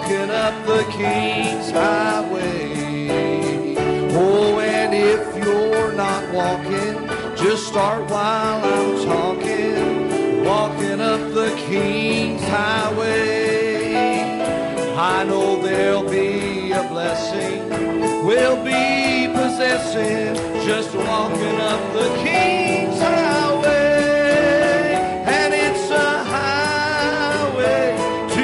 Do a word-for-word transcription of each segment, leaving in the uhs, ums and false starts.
walking up the King's highway. Oh, and if you're not walking, just start while I'm talking. Walking up the King's highway. I know there'll be a blessing we'll be possessing, just walking up the King's highway. And it's a highway to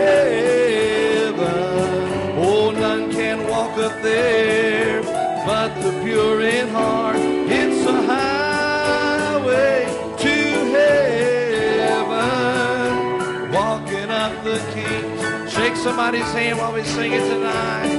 heaven. Oh, none can walk up there but the pure in heart. It's a highway to heaven, walking up the King's. Shake somebody's hand while we sing it tonight.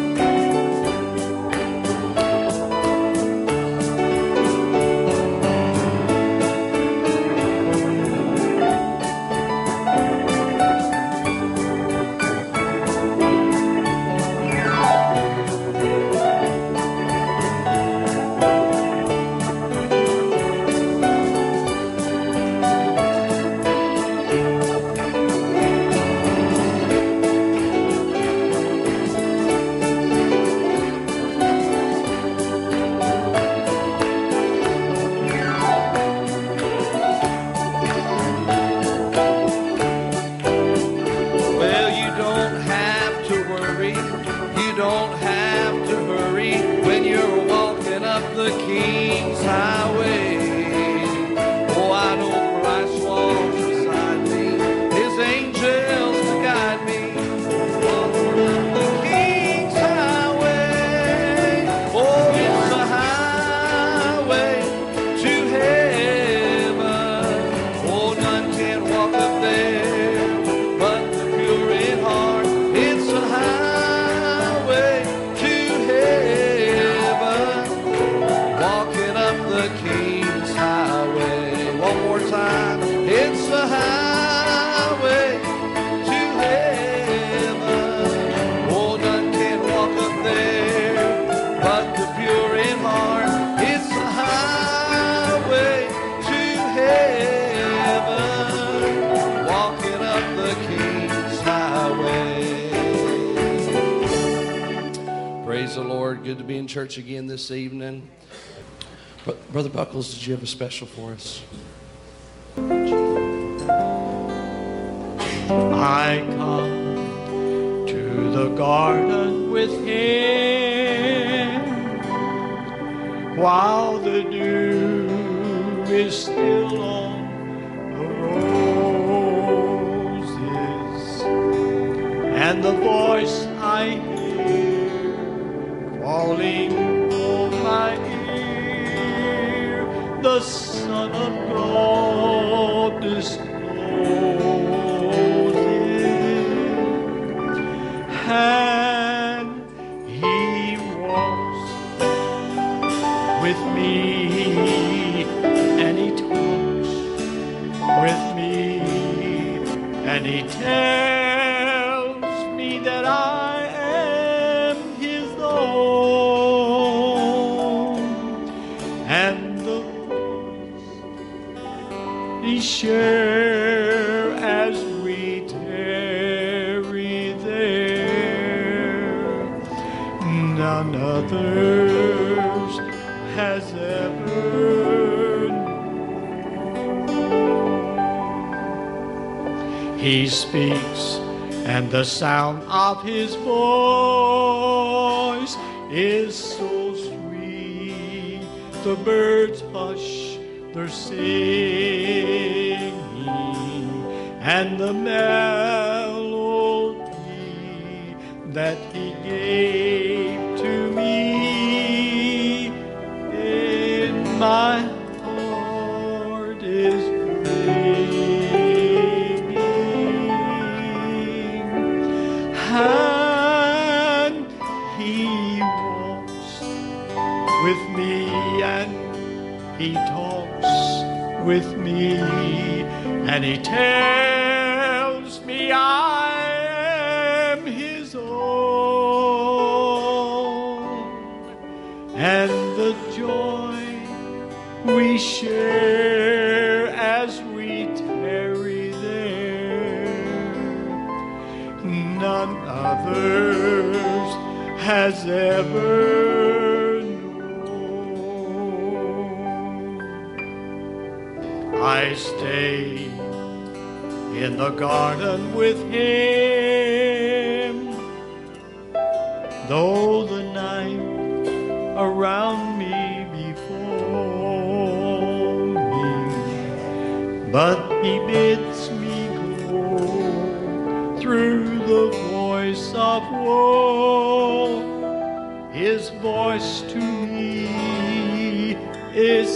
Good to be in church again this evening. Brother Buckles, did you have a special for us? I come to the garden with him while the dew is still on the roses, and the voice I hear falling on my ear, the Son of God discloses, and He walks with me, and He talks with me, and He tells me that I share as we tarry there. None others has ever known. He speaks, and the sound of His voice is so sweet. The birds hush their singing, and the melody that He gave to me in my heart is ringing, and He walks with me, and He talks with me, and He tells me I am His own, and the joy we share as we tarry there, none none others has ever known. I stay in the garden with him, though the night around me before me, but he bids me go through the voice of woe. His voice to me is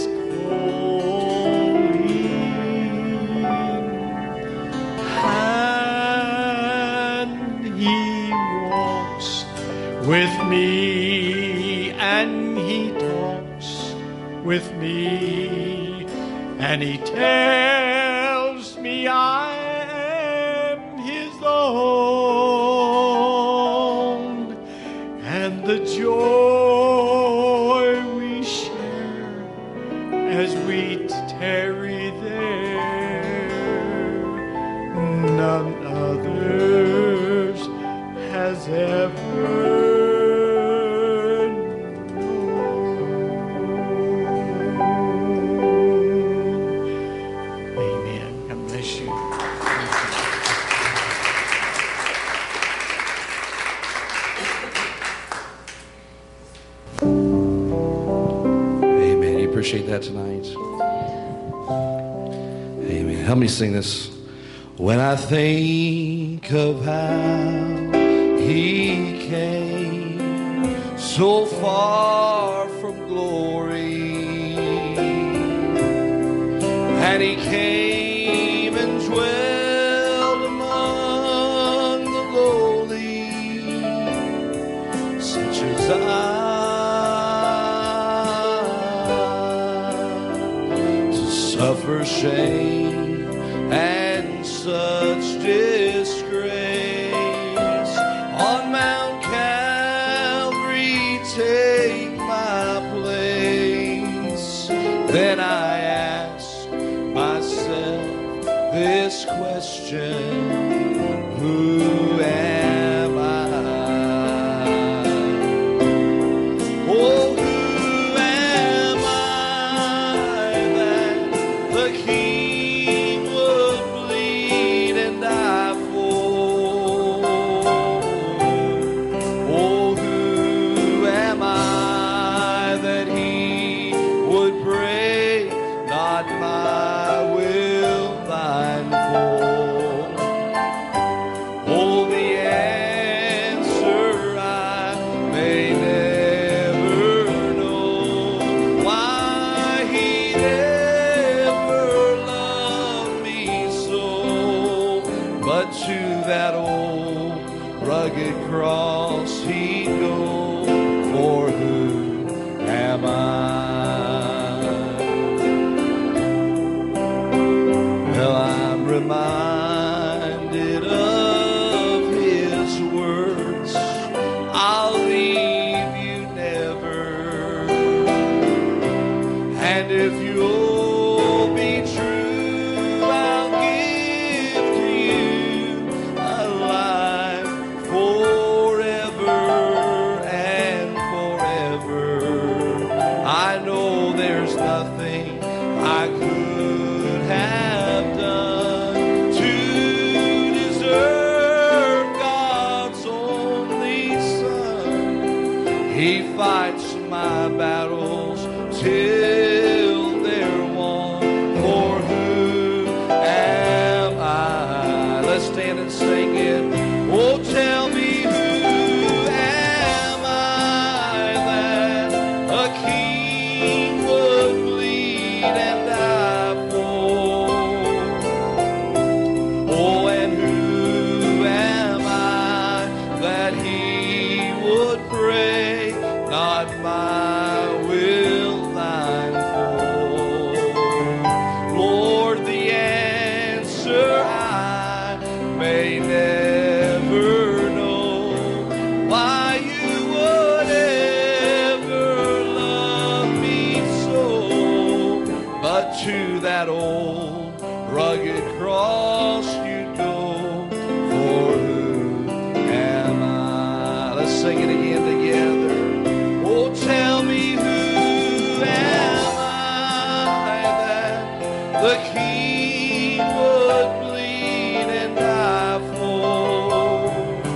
calling, and he walks with me, and he talks with me, and he tells me I am his own, and the joy we share as we tarry there, none others has ever. Appreciate that tonight. Amen. Help me sing this. When I think of how he came so far from glory, and he came and dwelled among the lowly, such as I. Suffer shame and such disgrace on Mount Calvary, take my place. Then I ask myself this question: who am I? Oh, cross he go, for who am I? Well, I'm reminded of his words, I'll leave you never, and if you'll be true, I'll give to you a life forever and forever. I know there's nothing I could have done to deserve God's only Son. He fights my battles till they're won. For who am I? Let's stand and sing it. Oh, tell me, who am I that a king would bleed and die for? Oh, and who am I that he would pray, not my will, thine for? sing it again together. Oh, tell me who am I that the King would bleed and die for?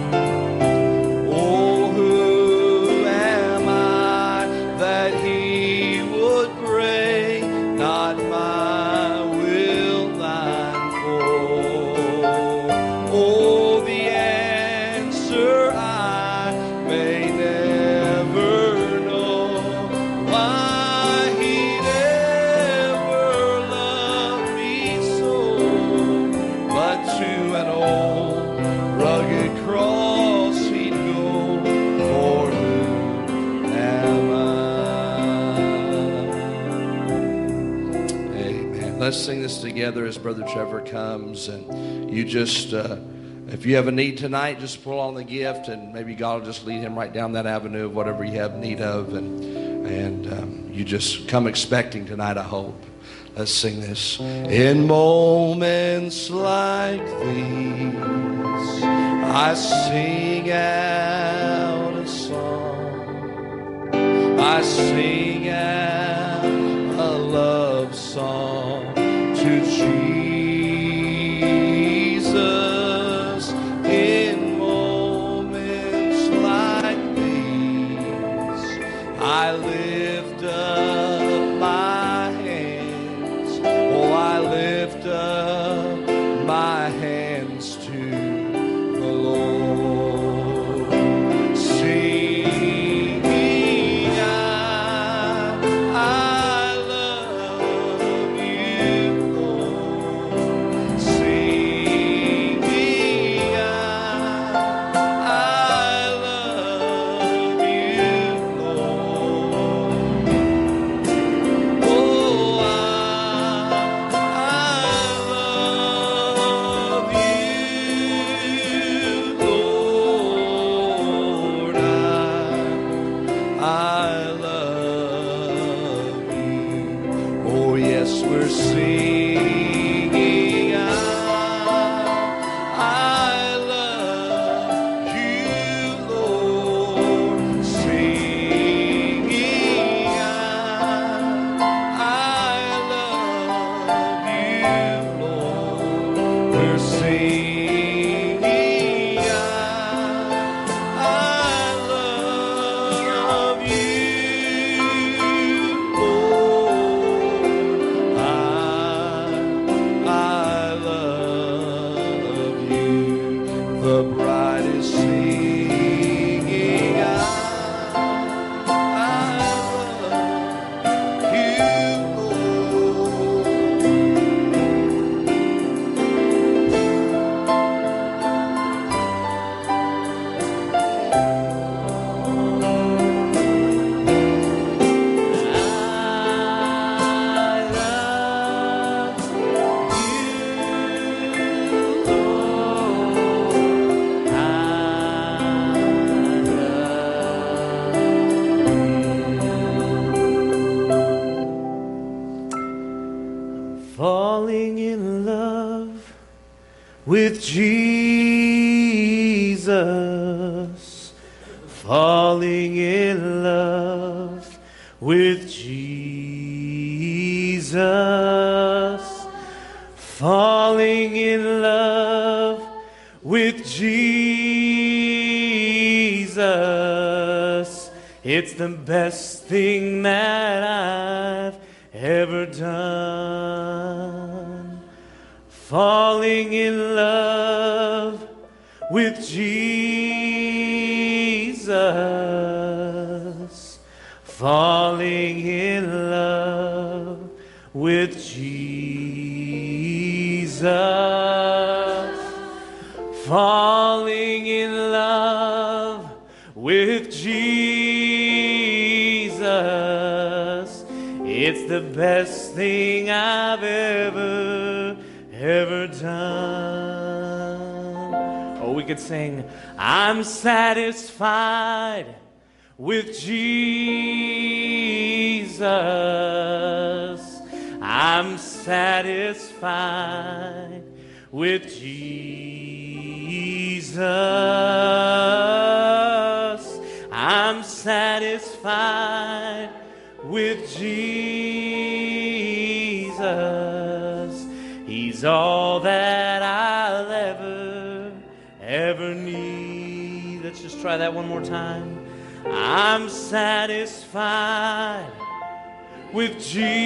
Oh, who am I that he would break not my will, thine for? Oh, the answer I may never know, why he'd ever loved me so, but to an old rugged cross he'd go, for who am I? Amen. Let's sing this together as Brother Trevor comes, and you just, uh, if you have a need tonight, just pull on the gift, and maybe God will just lead him right down that avenue of whatever you have need of, and and um, you just come expecting tonight, I hope. Let's sing this. In moments like these, I sing out a song. I sing out a love song to Jesus. In moments like these, I lift up my hands. Oh, I lift up my hands to the Lord, singing, I, I love you, Lord, singing, I, I love you, Lord. Oh, I, I love you, Lord. I, I love you. Oh, yes, we're singing. I, I love you, Lord. Singing, I, I love you, Lord. We're singing, I, I love you, Lord. I, I love you. The bride is singing, I, I love you, Lord. Falling in love with Jesus. Falling in love with Jesus. Falling in love with Jesus. It's the best thing that I've ever done. Falling in love with Jesus. Falling in love with Jesus. Falling in love with Jesus. It's the best thing I've ever, ever done. Or we could sing, I'm satisfied with Jesus. I'm satisfied with Jesus. satisfied with Jesus. He's all that I'll ever, ever need. Let's just try that one more time. I'm satisfied with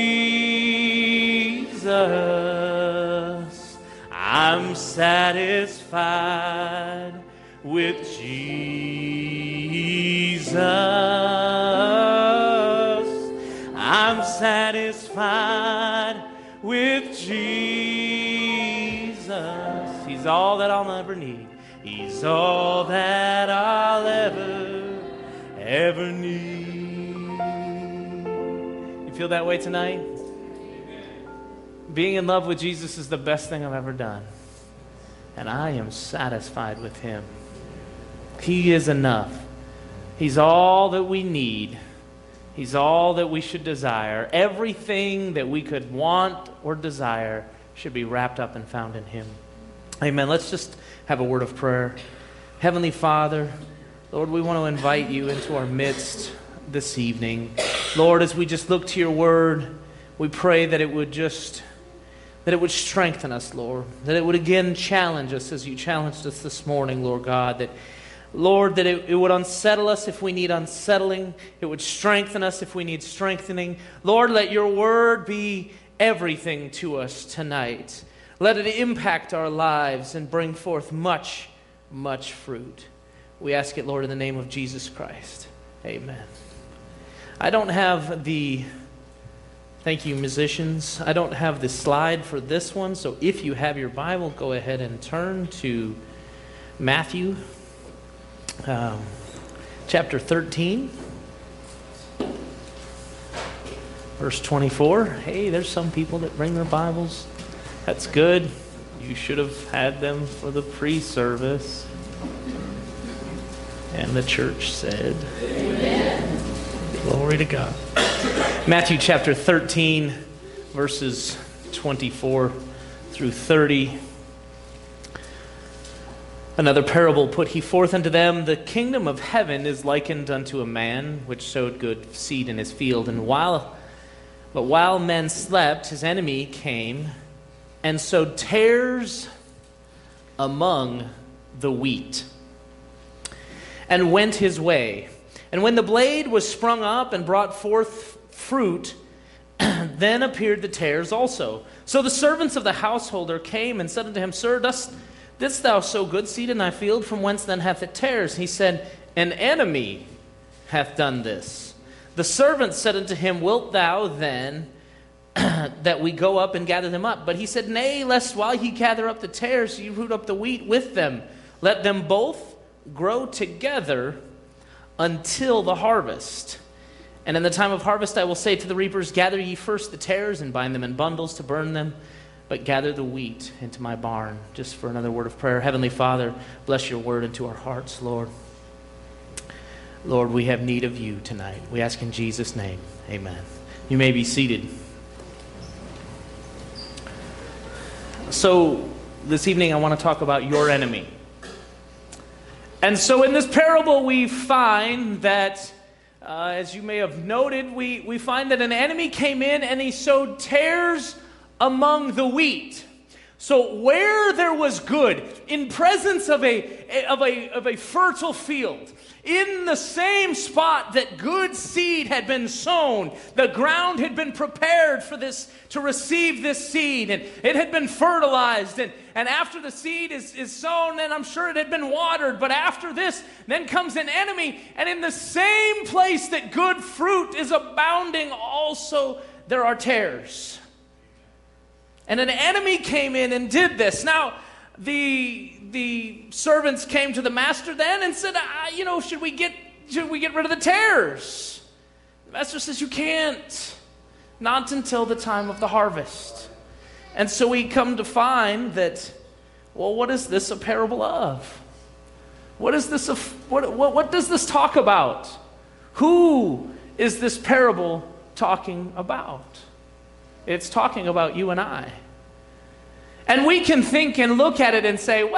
Jesus. I'm satisfied with Jesus. I'm satisfied with Jesus. He's all that I'll ever need. He's all that I'll ever, ever need. You feel that way tonight? Being in love with Jesus is the best thing I've ever done. And I am satisfied with him. He is enough. He's all that we need. He's all that we should desire. Everything that we could want or desire should be wrapped up and found in him. Amen. Let's just have a word of prayer. Heavenly Father, Lord, we want to invite you into our midst this evening. Lord, as we just look to your word, we pray that it would just, that it would strengthen us, Lord. That it would again challenge us as you challenged us this morning, Lord God. That, Lord, that it, it would unsettle us if we need unsettling. It would strengthen us if we need strengthening. Lord, let your word be everything to us tonight. Let it impact our lives and bring forth much, much fruit. We ask it, Lord, in the name of Jesus Christ. Amen. I don't have the, thank you, musicians. I don't have the slide for this one, so if you have your Bible, go ahead and turn to Matthew um, chapter thirteen, verse twenty-four. Hey, there's some people that bring their Bibles. That's good. You should have had them for the pre-service. And the church said, amen. Glory to God. Matthew chapter thirteen, verses twenty-four through thirty. Another parable put he forth unto them. The kingdom of heaven is likened unto a man which sowed good seed in his field. And while, but while men slept, his enemy came and sowed tares among the wheat, and went his way. And when the blade was sprung up and brought forth fruit, then appeared the tares also. So the servants of the householder came and said unto him, Sir, dost, didst thou sow good seed in thy field? From whence then hath it tares? He said, An enemy hath done this. The servants said unto him, Wilt thou then that we go up and gather them up? But he said, Nay, lest while ye gather up the tares, ye root up the wheat with them. Let them both grow together until the harvest. And in the time of harvest I will say to the reapers, Gather ye first the tares and bind them in bundles to burn them, but gather the wheat into my barn. Just for another word of prayer. Heavenly Father, bless your word into our hearts, Lord. Lord, we have need of you tonight. We ask in Jesus' name, amen. You may be seated. So this evening I want to talk about your enemy. And so in this parable we find that, uh, as you may have noted, we, we find that an enemy came in and he sowed tares among the wheat. So where there was good, in presence of a, of a, of a fertile field, in the same spot that good seed had been sown, the ground had been prepared for this, to receive this seed, and it had been fertilized, and, and after the seed is, is sown, then I'm sure it had been watered, but after this, then comes an enemy, and in the same place that good fruit is abounding, also there are tares. And an enemy came in and did this. Now, the the servants came to the master then and said, ah, you know, should we get should we get rid of the tares? The master says, you can't. Not until the time of the harvest. And so we come to find that, well, what is this a parable of? What is this a, what, what, what does this talk about? Who is this parable talking about? It's talking about you and I. And we can think and look at it and say, well,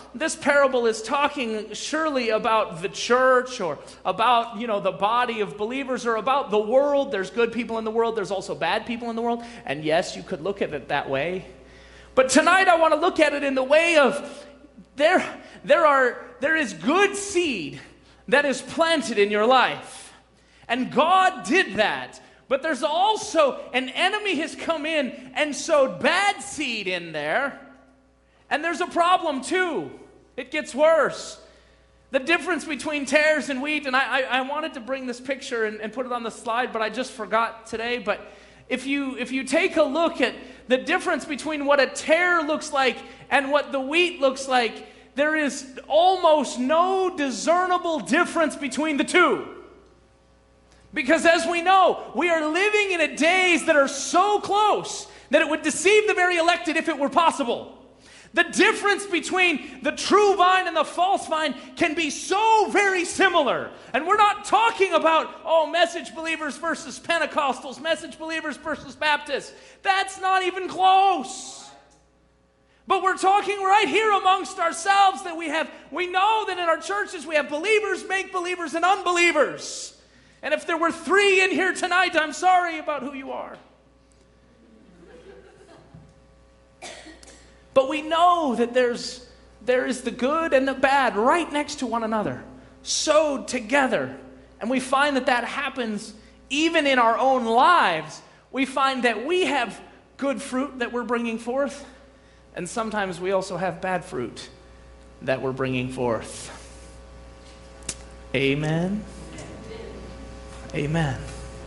this parable is talking surely about the church or about, you know, the body of believers or about the world. There's good people in the world. There's also bad people in the world. And yes, you could look at it that way. But tonight I want to look at it in the way of there, there are, there is good seed that is planted in your life. And God did that. But there's also an enemy has come in and sowed bad seed in there. And there's a problem too. It gets worse. The difference between tares and wheat, and I, I, I wanted to bring this picture and, and put it on the slide, but I just forgot today. But if you if you take a look at the difference between what a tare looks like and what the wheat looks like, there is almost no discernible difference between the two. Because as we know, we are living in a days that are so close that it would deceive the very elected if it were possible. The difference between the true vine and the false vine can be so very similar. And we're not talking about, oh, message believers versus Pentecostals, message believers versus Baptists. That's not even close. But we're talking right here amongst ourselves that we have, we know that in our churches we have believers, make believers, and unbelievers. And if there were three in here tonight, I'm sorry about who you are. But we know that there's there is the good and the bad right next to one another, sowed together. And we find that that happens even in our own lives. We find that we have good fruit that we're bringing forth, and sometimes we also have bad fruit that we're bringing forth. Amen. Amen.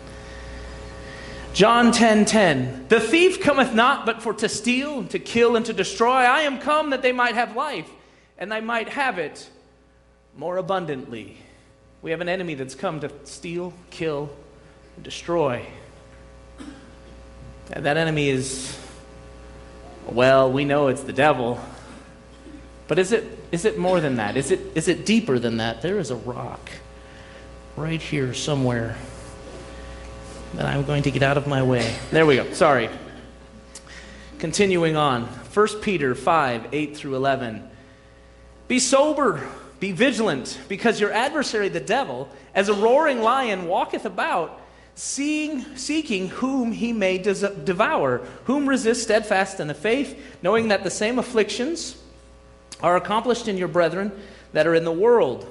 John ten ten. The thief cometh not but for to steal, to kill, and to destroy. I am come that they might have life, and they might have it more abundantly. We have an enemy that's come to steal, kill, and destroy. And that enemy is, well, we know it's the devil. But is it is it more than that? Is it is it deeper than that? There is a rock right here somewhere that I'm going to get out of my way. There we go. Sorry. Continuing on. First Peter five, eight through eleven. Be sober, be vigilant, because your adversary the devil, as a roaring lion, walketh about, seeing, seeking whom he may des- devour, whom resist steadfast in the faith, knowing that the same afflictions are accomplished in your brethren that are in the world.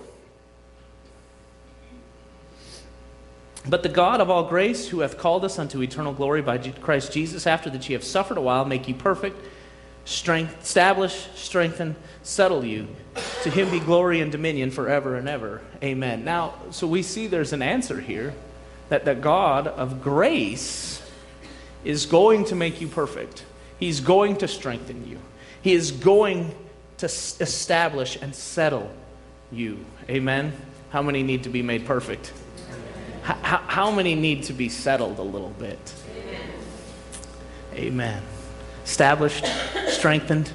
But the God of all grace, who hath called us unto eternal glory by Christ Jesus, after that ye have suffered a while, make you perfect, strength, establish, strengthen, settle you. To him be glory and dominion forever and ever. Amen. Now, so we see there's an answer here, that the God of grace is going to make you perfect. He's going to strengthen you. He is going to establish and settle you. Amen. How many need to be made perfect? How, how many need to be settled a little bit? Amen. Amen. Established, strengthened.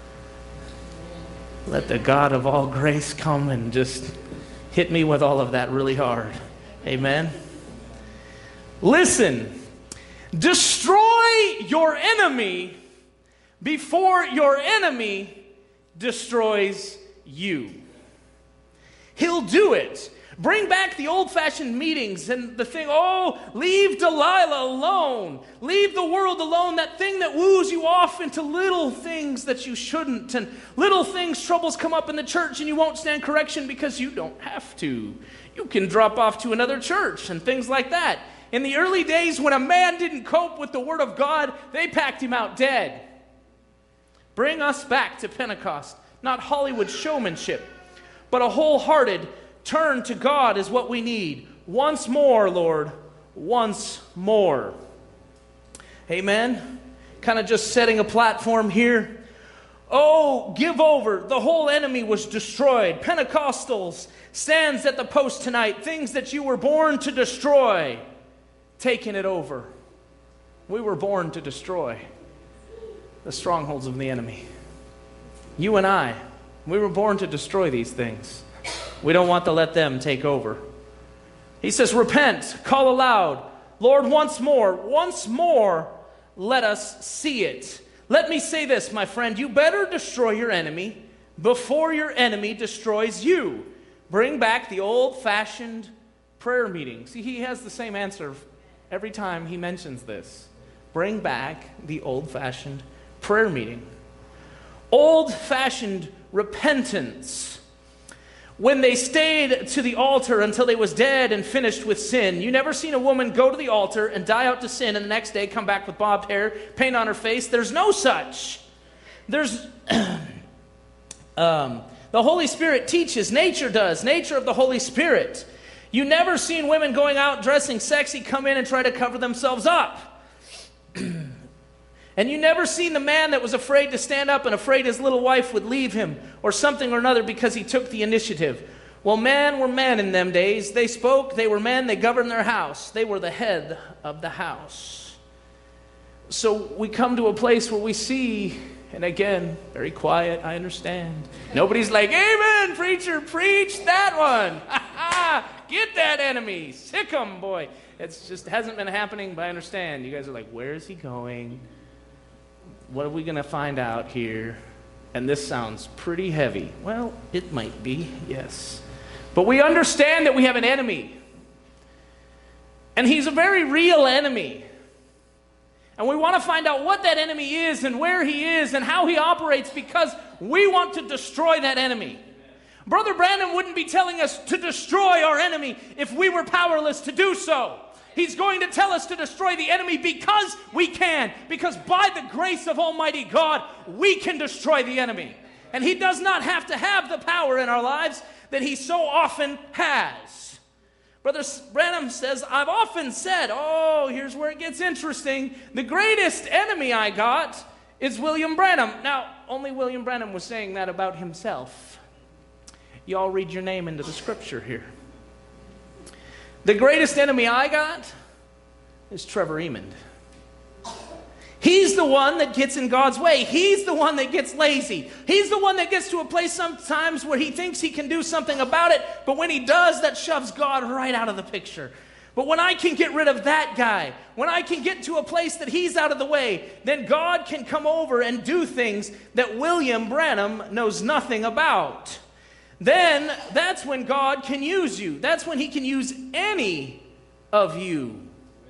Let the God of all grace come and just hit me with all of that really hard. Amen. Listen, destroy your enemy before your enemy destroys you. He'll do it. Bring back the old-fashioned meetings and the thing, oh, leave Delilah alone. Leave the world alone, that thing that woos you off into little things that you shouldn't. And little things, troubles come up in the church and you won't stand correction because you don't have to. You can drop off to another church and things like that. In the early days when a man didn't cope with the Word of God, they packed him out dead. Bring us back to Pentecost, not Hollywood showmanship, but a wholehearted turn to God is what we need. Once more, Lord. Once more. Amen. Kind of just setting a platform here. Oh, give over. The whole enemy was destroyed. Pentecostals stands at the post tonight. Things that you were born to destroy. Taking it over. We were born to destroy the strongholds of the enemy. You and I, we were born to destroy these things. We don't want to let them take over. He says, repent, call aloud. Lord, once more, once more, let us see it. Let me say this, my friend. You better destroy your enemy before your enemy destroys you. Bring back the old-fashioned prayer meeting. See, he has the same answer every time he mentions this. Bring back the old-fashioned prayer meeting. Old-fashioned repentance. When they stayed to the altar until they was dead and finished with sin. You never seen a woman go to the altar and die out to sin and the next day come back with bobbed hair, paint on her face. There's no such. There's... um, the Holy Spirit teaches. Nature does. Nature of the Holy Spirit. You never seen women going out dressing sexy come in and try to cover themselves up. And you never seen the man that was afraid to stand up and afraid his little wife would leave him or something or another because he took the initiative. Well, men were men in them days. They spoke, they were men, they governed their house. They were the head of the house. So we come to a place where we see, and again, very quiet, I understand. Nobody's like, amen, preacher, preach that one. Get that enemy. Sick 'em, boy. It just hasn't been happening, but I understand. You guys are like, where is he going? What are we going to find out here? And this sounds pretty heavy. Well, it might be, yes. But we understand that we have an enemy. And he's a very real enemy. And we want to find out what that enemy is and where he is and how he operates because we want to destroy that enemy. Brother Branham wouldn't be telling us to destroy our enemy if we were powerless to do so. He's going to tell us to destroy the enemy because we can. Because by the grace of Almighty God, we can destroy the enemy. And he does not have to have the power in our lives that he so often has. Brother Branham says, I've often said, oh, here's where it gets interesting. The greatest enemy I got is William Branham. Now, only William Branham was saying that about himself. You all read your name into the scripture here. The greatest enemy I got is Trevor Emond. He's the one that gets in God's way. He's the one that gets lazy. He's the one that gets to a place sometimes where he thinks he can do something about it, but when he does, that shoves God right out of the picture. But when I can get rid of that guy, when I can get to a place that he's out of the way, then God can come over and do things that William Branham knows nothing about. Then that's when God can use you. That's when he can use any of you.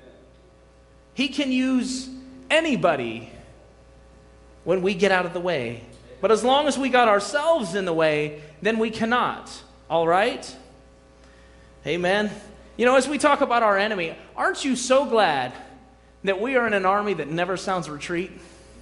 He can use anybody when we get out of the way. But as long as we got ourselves in the way, then we cannot. All right? Amen. You know, as we talk about our enemy, aren't you so glad that we are in an army that never sounds retreat?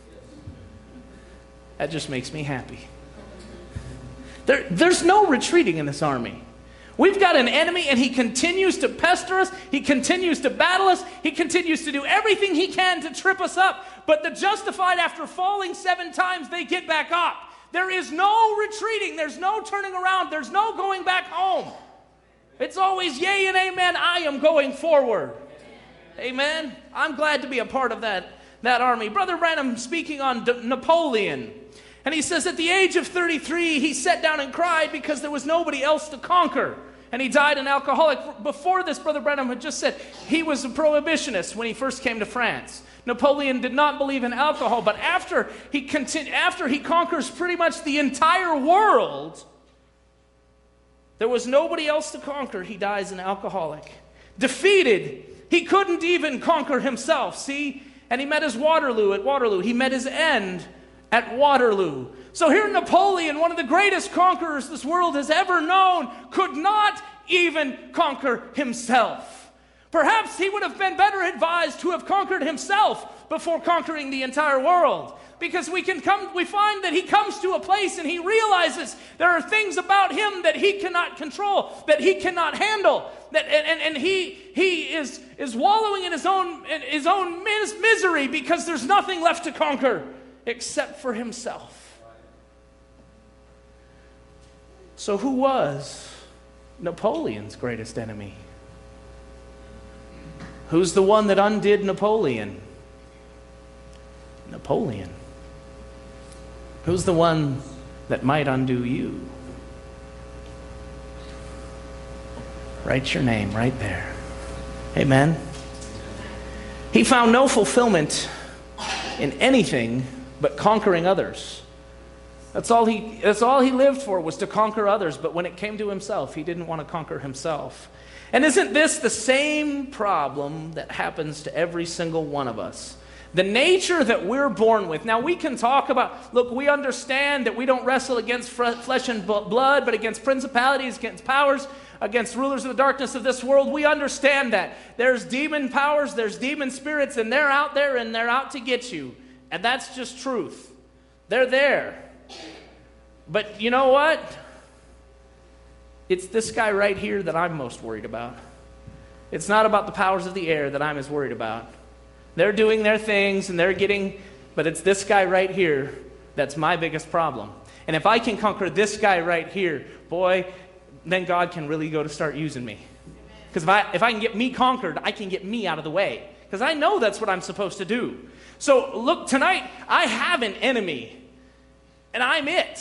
That just makes me happy. There, there's no retreating in this army. We've got an enemy and he continues to pester us. He continues to battle us. He continues to do everything he can to trip us up. But the justified, after falling seven times, they get back up. There is no retreating. There's no turning around. There's no going back home. It's always yea and amen. I am going forward. Amen. I'm glad to be a part of that, that army. Brother Branham speaking on D- Napoleon. And he says at the age of thirty-three, he sat down and cried because there was nobody else to conquer. And he died an alcoholic. Before this, Brother Branham had just said he was a prohibitionist when he first came to France. Napoleon did not believe in alcohol, but after he continu- after he conquers pretty much the entire world, there was nobody else to conquer. He dies an alcoholic. Defeated. He couldn't even conquer himself, see? And he met his Waterloo at Waterloo. He met his end at Waterloo. So here Napoleon, one of the greatest conquerors this world has ever known, could not even conquer himself. Perhaps he would have been better advised to have conquered himself before conquering the entire world. Because we can come, we find that he comes to a place and he realizes there are things about him that he cannot control, that he cannot handle, that and, and, and he he is is wallowing in his own in his own mis- misery because there's nothing left to conquer except for himself. So who was Napoleon's greatest enemy? Who's the one that undid Napoleon? Napoleon. Who's the one that might undo you? Write your name right there. Amen. He found no fulfillment in anything but conquering others. That's all he, that's all he lived for, was to conquer others. But when it came to himself, he didn't want to conquer himself. And isn't this the same problem that happens to every single one of us? The nature that we're born with. Now we can talk about, look, we understand that we don't wrestle against flesh and blood, but against principalities, against powers, against rulers of the darkness of this world. We understand that. There's demon powers, there's demon spirits, and they're out there and they're out to get you. And that's just truth. They're there. But you know what? It's this guy right here that I'm most worried about. It's not about the powers of the air that I'm as worried about. They're doing their things and they're getting, but it's this guy right here that's my biggest problem. And if I can conquer this guy right here, boy, then God can really go to start using me. Because if I, if I can get me conquered, I can get me out of the way. Because I know that's what I'm supposed to do. So look, tonight, I have an enemy. And I'm it.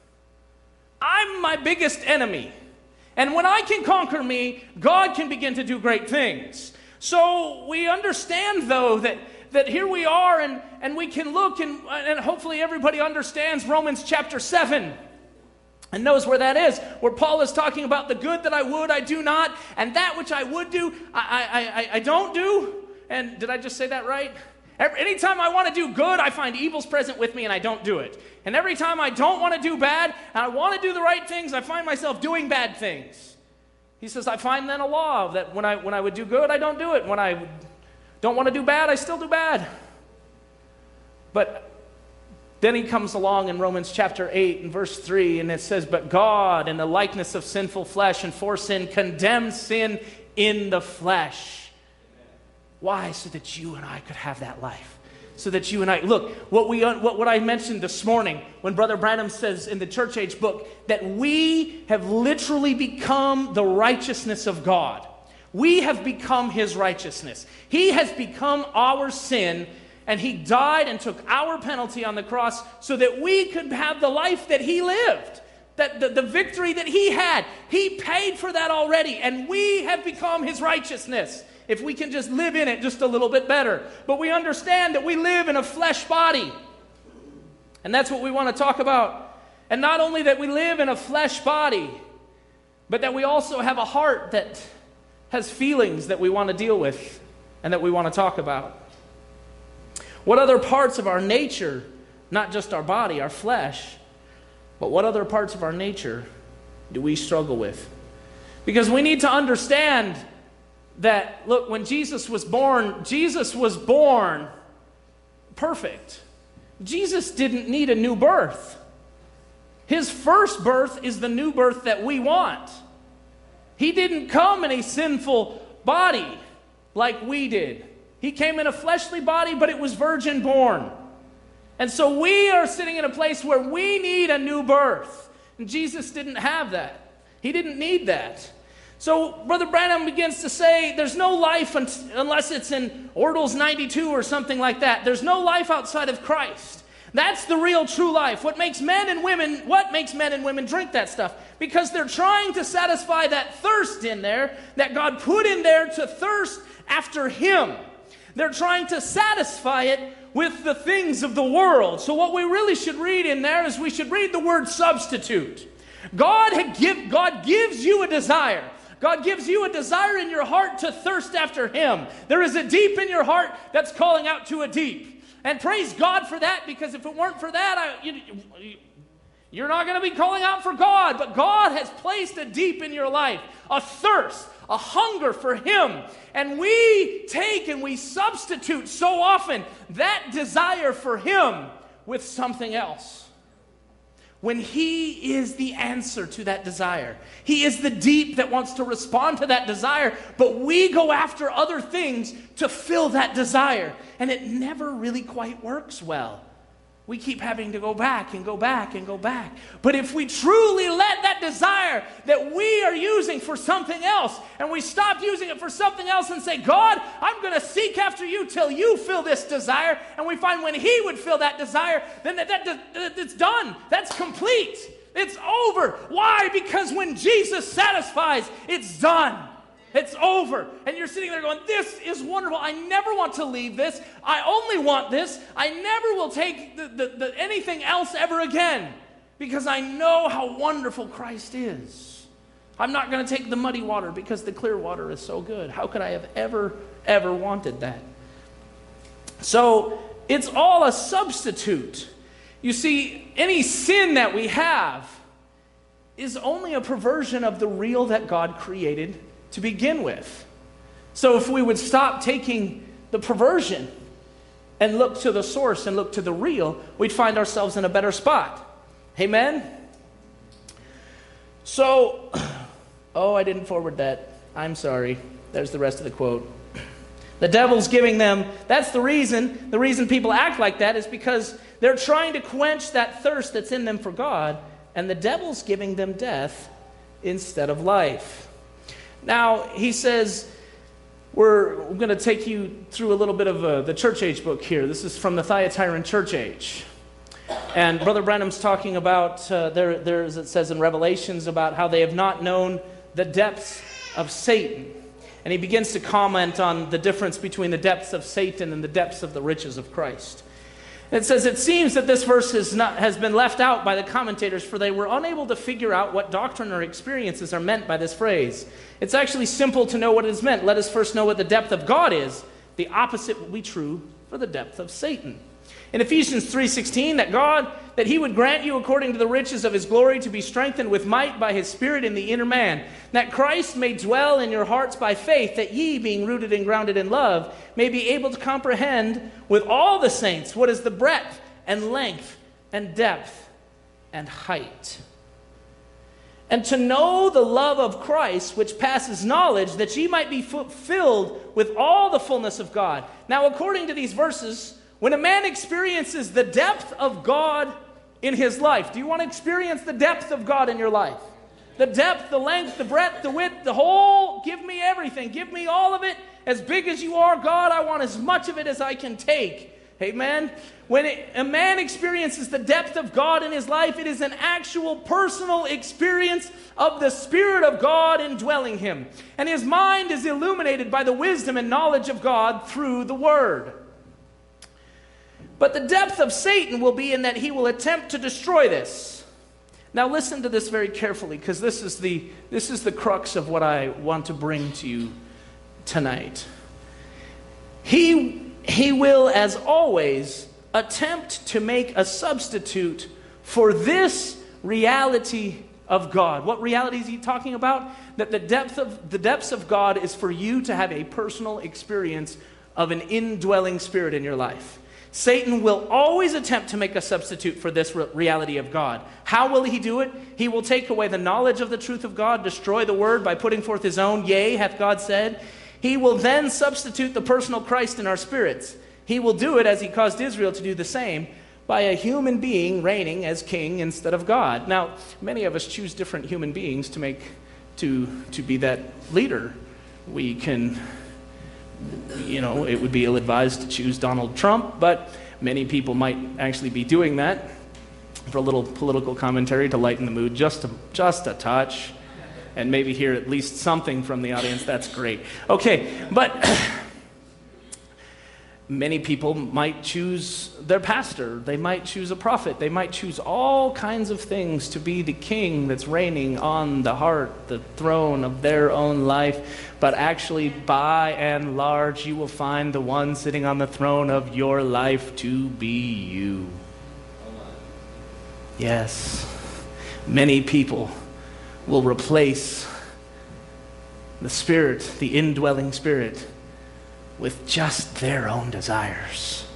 I'm my biggest enemy. And when I can conquer me, God can begin to do great things. So we understand, though, that, that here we are, and, and we can look, and, and hopefully everybody understands Romans chapter seven and knows where that is, where Paul is talking about the good that I would, I do not, and that which I would do, I, I, I, I don't do. And did I just say that right? Every, anytime I want to do good, I find evil's present with me and I don't do it. And every time I don't want to do bad, and I want to do the right things, I find myself doing bad things. He says, I find then a law that when I when I would do good, I don't do it. When I don't want to do bad, I still do bad. But then he comes along in Romans chapter eight and verse three, and it says, but God, in the likeness of sinful flesh and for sin, condemned sin in the flesh. Why? So that you and I could have that life. So that you and I, look, what we what, what I mentioned this morning when Brother Branham says in the Church Age book that we have literally become the righteousness of God. We have become his righteousness. He has become our sin, and he died and took our penalty on the cross so that we could have the life that he lived. That the, the victory that he had. He paid for that already, and we have become his righteousness. If we can just live in it just a little bit better. But we understand that we live in a flesh body. And that's what we want to talk about. And not only that we live in a flesh body, but that we also have a heart that has feelings that we want to deal with and that we want to talk about. What other parts of our nature, not just our body, our flesh, but what other parts of our nature do we struggle with? Because we need to understand that, look, when Jesus was born, Jesus was born perfect. Jesus didn't need a new birth. His first birth is the new birth that we want. He didn't come in a sinful body like we did. He came in a fleshly body, but it was virgin born. And so we are sitting in a place where we need a new birth. And Jesus didn't have that. He didn't need that. So Brother Branham begins to say there's no life un- unless it's in Ordel's ninety-two or something like that. There's no life outside of Christ. That's the real true life. What makes men and women, what makes men and women drink that stuff? Because they're trying to satisfy that thirst in there that God put in there to thirst after him. They're trying to satisfy it with the things of the world. So what we really should read in there is we should read the word substitute. God, had give, God gives you a desire. God gives you a desire in your heart to thirst after him. There is a deep in your heart that's calling out to a deep. And praise God for that, because if it weren't for that, I, you, you're not going to be calling out for God. But God has placed a deep in your life, a thirst, a hunger for him. And we take and we substitute so often that desire for him with something else. When he is the answer to that desire. He is the deep that wants to respond to that desire, but we go after other things to fill that desire, and it never really quite works well. We keep having to go back and go back and go back. But if we truly let that desire that we are using for something else, and we stop using it for something else and say, God, I'm going to seek after you till you fill this desire, and we find when he would fill that desire, then that, that, that, it's done. That's complete. It's over. Why? Because when Jesus satisfies, it's done. It's over. And you're sitting there going, this is wonderful. I never want to leave this. I only want this. I never will take the, the, the, anything else ever again. because I know how wonderful Christ is. I'm not going to take the muddy water because the clear water is so good. How could I have ever, ever wanted that? So it's all a substitute. You see, any sin that we have is only a perversion of the real that God created to begin with. So if we would stop taking the perversion and look to the source and look to the real, we'd find ourselves in a better spot. Amen? So, oh, I didn't forward that. I'm sorry. There's the rest of the quote. The devil's giving them, that's the reason, the reason people act like that is because they're trying to quench that thirst that's in them for God, and the devil's giving them death instead of life. Now, he says, we're, we're going to take you through a little bit of uh, the church age book here. This is from the Thyatiran church age. And Brother Branham's talking about, uh, there, there's, it says in Revelations, about how they have not known the depths of Satan. And he begins to comment on the difference between the depths of Satan and the depths of the riches of Christ. It says, it seems that this verse has, not, has been left out by the commentators, for they were unable to figure out what doctrine or experiences are meant by this phrase. It's actually simple to know what it is meant. Let us first know what the depth of God is. The opposite will be true for the depth of Satan. In Ephesians three sixteen, that God, that he would grant you according to the riches of his glory to be strengthened with might by his Spirit in the inner man, that Christ may dwell in your hearts by faith, that ye, being rooted and grounded in love, may be able to comprehend with all the saints what is the breadth and length and depth and height. And to know the love of Christ, which passes knowledge, that ye might be filled with all the fullness of God. Now, according to these verses, when a man experiences the depth of God in his life, do you want to experience the depth of God in your life? The depth, the length, the breadth, the width, the whole, give me everything. Give me all of it. As big as you are, God, I want as much of it as I can take. Amen? When it, a man experiences the depth of God in his life, it is an actual personal experience of the Spirit of God indwelling him. And his mind is illuminated by the wisdom and knowledge of God through the Word. But the depth of Satan will be in that he will attempt to destroy this. Now listen to this very carefully, because this is the this is the crux of what I want to bring to you tonight. He, he will, as always, attempt to make a substitute for this reality of God. What reality is he talking about? That the depth of the depths of God is for you to have a personal experience of an indwelling Spirit in your life. Satan will always attempt to make a substitute for this re- reality of God. How will he do it? He will take away the knowledge of the truth of God, destroy the word by putting forth his own, yea, hath God said. He will then substitute the personal Christ in our spirits. He will do it, as he caused Israel to do the same, by a human being reigning as king instead of God. Now, many of us choose different human beings to make to to be that leader. We can... You know, it would be ill-advised to choose Donald Trump, but many people might actually be doing that for a little political commentary to lighten the mood just a, just a touch, and maybe hear at least something from the audience. That's great. Okay, but many people might choose their pastor. They might choose a prophet. They might choose all kinds of things to be the king that's reigning on the heart, the throne of their own life. But actually, by and large, you will find the one sitting on the throne of your life to be you. Yes. Many people will replace the Spirit, the indwelling Spirit, with just their own desires.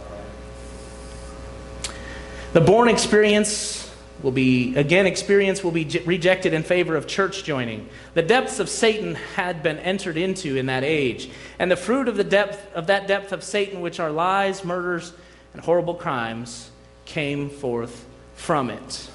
The born experience will be, again, experience will be rejected in favor of church joining. The depths of Satan had been entered into in that age, and the fruit of the depth of that depth of Satan, which are lies, murders, and horrible crimes, came forth from it.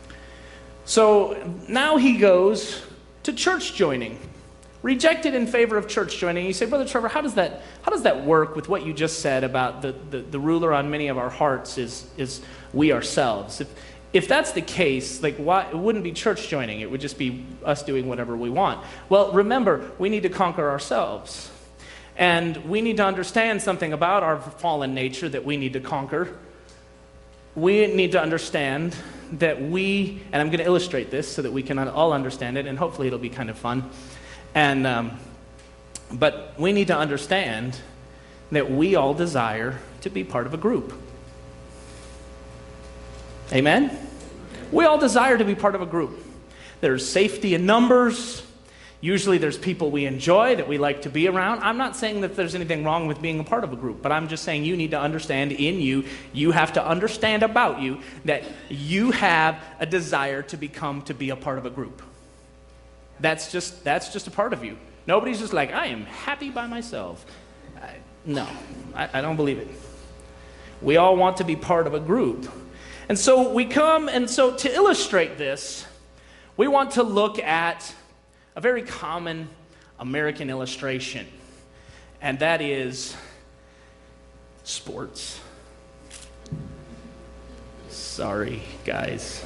So now he goes to church joining. Rejected in favor of church joining. You say, Brother Trevor, how does that how does that work with what you just said about the, the, the ruler on many of our hearts is is we ourselves? If if that's the case, like why it wouldn't be church joining, it would just be us doing whatever we want. Well, remember, we need to conquer ourselves. And we need to understand something about our fallen nature that we need to conquer. We need to understand that we, and I'm going to illustrate this so that we can all understand it, and hopefully it'll be kind of fun. And um, but we need to understand that we all desire to be part of a group. Amen? We all desire to be part of a group. There's safety in numbers. Usually there's people we enjoy that we like to be around. I'm not saying that there's anything wrong with being a part of a group, but I'm just saying you need to understand in you, you have to understand about you that you have a desire to become, to be a part of a group. That's just, that's just a part of you. Nobody's just like, I am happy by myself. I, no, I, I don't believe it. We all want to be part of a group. And so we come, and so to illustrate this, we want to look at a very common American illustration, and that is sports. Sorry, guys,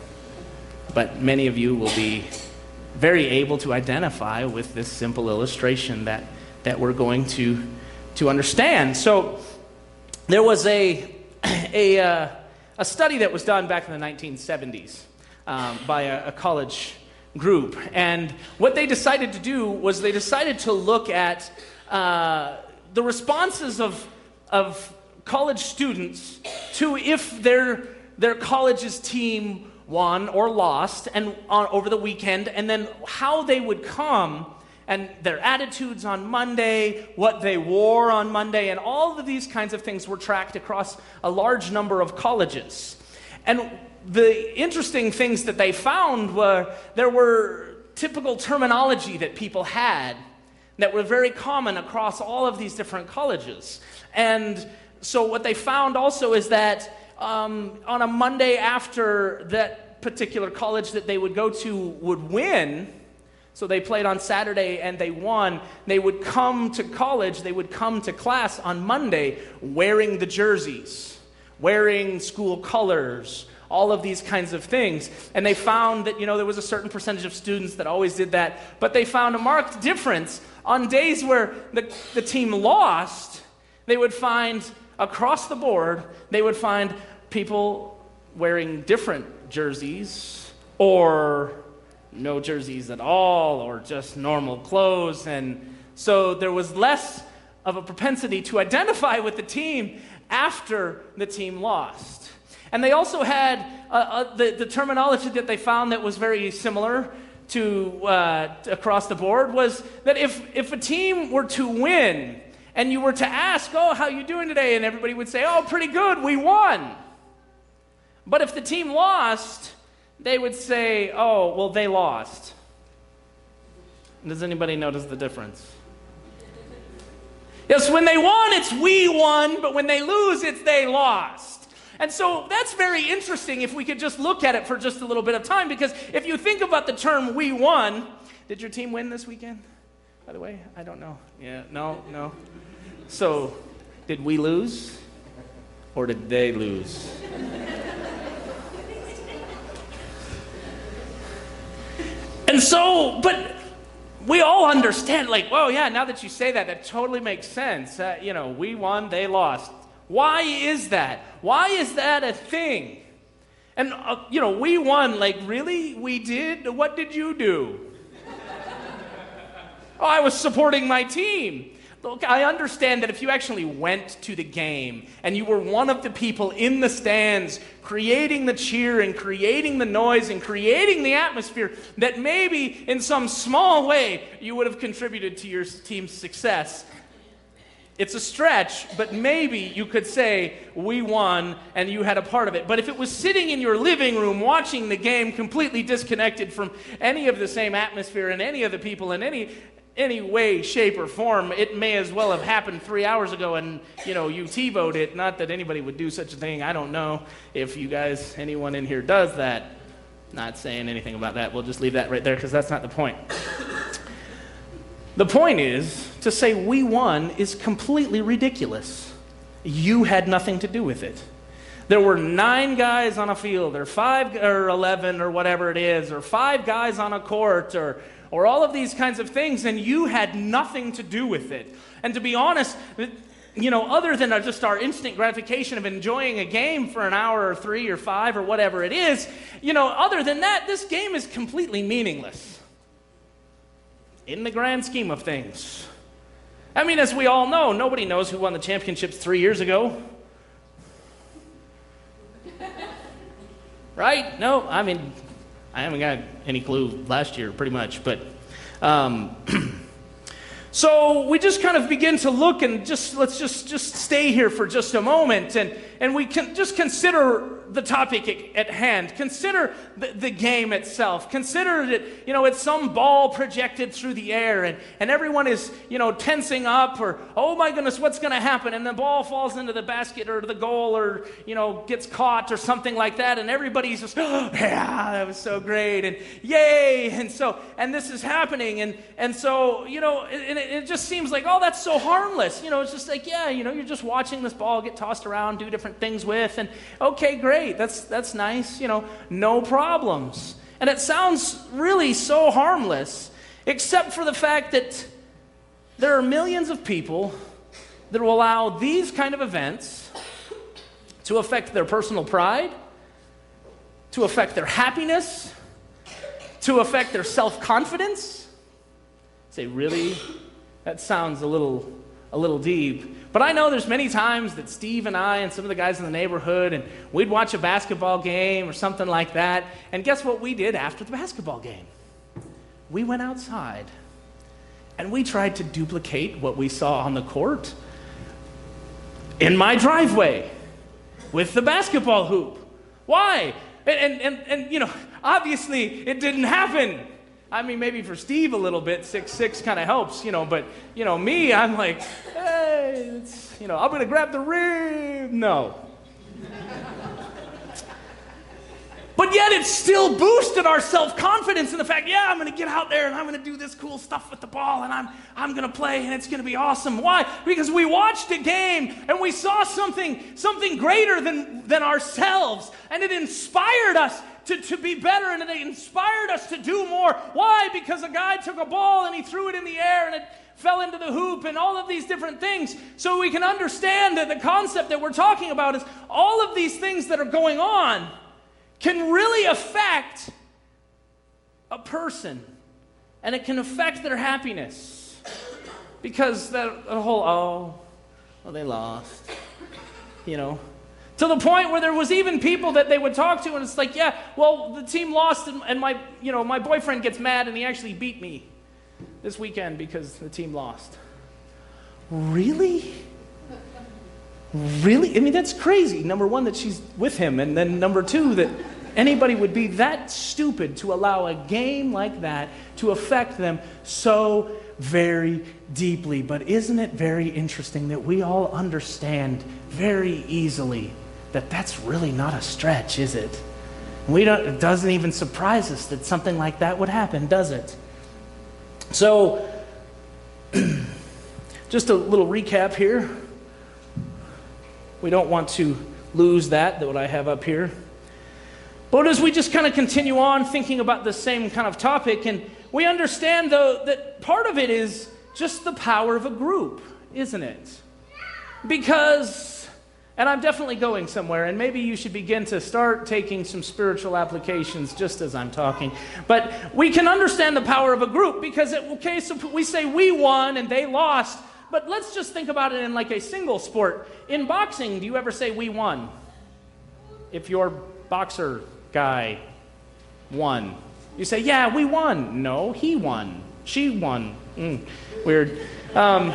but many of you will be very able to identify with this simple illustration that, that we're going to, to understand. So there was a, a, uh, a study that was done back in the nineteen seventies um, by a, a college group. And what they decided to do was they decided to look at uh, the responses of, of college students to if their, their college's team won or lost and on, over the weekend, and then how they would come and their attitudes on Monday, what they wore on Monday, and all of these kinds of things were tracked across a large number of colleges. And the interesting things that they found were there were typical terminology that people had that were very common across all of these different colleges. And so what they found also is that um, on a Monday after that particular college that they would go to would win, so they played on Saturday and they won, they would come to college, they would come to class on Monday wearing the jerseys, wearing school colors, all of these kinds of things. And they found that, you know, there was a certain percentage of students that always did that, but they found a marked difference. On days where the, the team lost, they would find across the board, they would find people wearing different jerseys, or no jerseys at all, or just normal clothes. And so there was less of a propensity to identify with the team after the team lost. And they also had uh, uh, the, the terminology that they found that was very similar to uh, across the board was that if, if a team were to win and you were to ask, oh, how you doing today? And everybody would say, oh, pretty good, we won. But if the team lost, they would say, oh, well, they lost. Does anybody notice the difference? Yes, when they won, it's we won, but when they lose, it's they lost. And so that's very interesting if we could just look at it for just a little bit of time, because if you think about the term we won, did your team win this weekend? By the way, I don't know. Yeah, no, no. So, did we lose? Or did they lose? And so, but we all understand, like, well, yeah, now that you say that, that totally makes sense. Uh, you know, we won, they lost. Why is that? Why is that a thing? And, uh, you know, we won, like, really? We did? What did you do? Oh, I was supporting my team. Look, I understand that if you actually went to the game and you were one of the people in the stands creating the cheer and creating the noise and creating the atmosphere, that maybe in some small way you would have contributed to your team's success. It's a stretch, but maybe you could say, we won, and you had a part of it. But if it was sitting in your living room watching the game completely disconnected from any of the same atmosphere and any of the people in any any way, shape, or form, it may as well have happened three hours ago and, you know, you T-vote it. Not that anybody would do such a thing. I don't know if you guys, anyone in here does that. Not saying anything about that. We'll just leave that right there because that's not the point. The point is, to say we won is completely ridiculous. You had nothing to do with it. There were nine guys on a field, or five, or eleven, or whatever it is, or five guys on a court, or or all of these kinds of things, and you had nothing to do with it. And to be honest, you know, other than just our instant gratification of enjoying a game for an hour or three or five or whatever it is, you know, other than that, this game is completely meaningless in the grand scheme of things. I mean, as we all know, nobody knows who won the championships three years ago. Right? No, I mean, I haven't got any clue last year, pretty much, but... Um, So we just kind of begin to look and just let's just, just stay here for just a moment and, and we can just consider the topic at hand. Consider the, the game itself. Consider that, you know, it's some ball projected through the air and, and everyone is, you know, tensing up or, oh my goodness, what's going to happen? And the ball falls into the basket or the goal or, you know, gets caught or something like that. And everybody's just, oh, yeah, that was so great. And yay. And so, and this is happening. And, and so, you know, and it, it just seems like, oh, that's so harmless. You know, it's just like, yeah, you know, you're just watching this ball get tossed around, do different things with, and okay, great. That's that's nice, you know, no problems. And it sounds really so harmless, except for the fact that there are millions of people that will allow these kind of events to affect their personal pride, to affect their happiness, to affect their self-confidence. Say, really? That sounds a little a little deep. But I know there's many times that Steve and I and some of the guys in the neighborhood, and we'd watch a basketball game or something like that, and guess what we did after the basketball game? We went outside, and we tried to duplicate what we saw on the court in my driveway with the basketball hoop. Why? And, and, and, and you know, obviously it didn't happen. I mean, maybe for Steve a little bit, six six kind of helps, you know, but, you know, me, I'm like, hey, it's, you know, I'm going to grab the rim. No. But yet it still boosted our self-confidence in the fact, yeah, I'm going to get out there and I'm going to do this cool stuff with the ball and I'm I'm going to play and it's going to be awesome. Why? Because we watched a game and we saw something something greater than, than ourselves, and it inspired us To, to be better, and it inspired us to do more. Why? Because a guy took a ball and he threw it in the air and it fell into the hoop and all of these different things. So we can understand that the concept that we're talking about is all of these things that are going on can really affect a person, and it can affect their happiness. Because that, that whole, oh, well, they lost, you know. To the point where there was even people that they would talk to, and it's like, yeah, well, the team lost, and, and my, you know, my boyfriend gets mad, and he actually beat me this weekend because the team lost. Really? Really? I mean, that's crazy. Number one, that she's with him, and then number two, that anybody would be that stupid to allow a game like that to affect them so very deeply. But isn't it very interesting that we all understand very easily that that's really not a stretch, is it? We don't, it doesn't even surprise us that something like that would happen, does it? So, just a little recap here. We don't want to lose that, that what I have up here. But as we just kind of continue on thinking about the same kind of topic, and we understand, though, that part of it is just the power of a group, isn't it? Because... And I'm definitely going somewhere, and maybe you should begin to start taking some spiritual applications just as I'm talking. But we can understand the power of a group because, it, okay, so we say we won and they lost, but let's just think about it in like a single sport. In boxing, do you ever say we won? If your boxer guy won, you say, yeah, we won. No, he won. She won. Mm, weird. Um...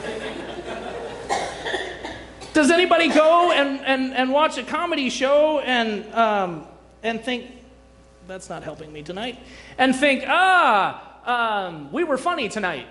Does anybody go and, and, and watch a comedy show and um, and think, that's not helping me tonight, and think, ah, um, we were funny tonight?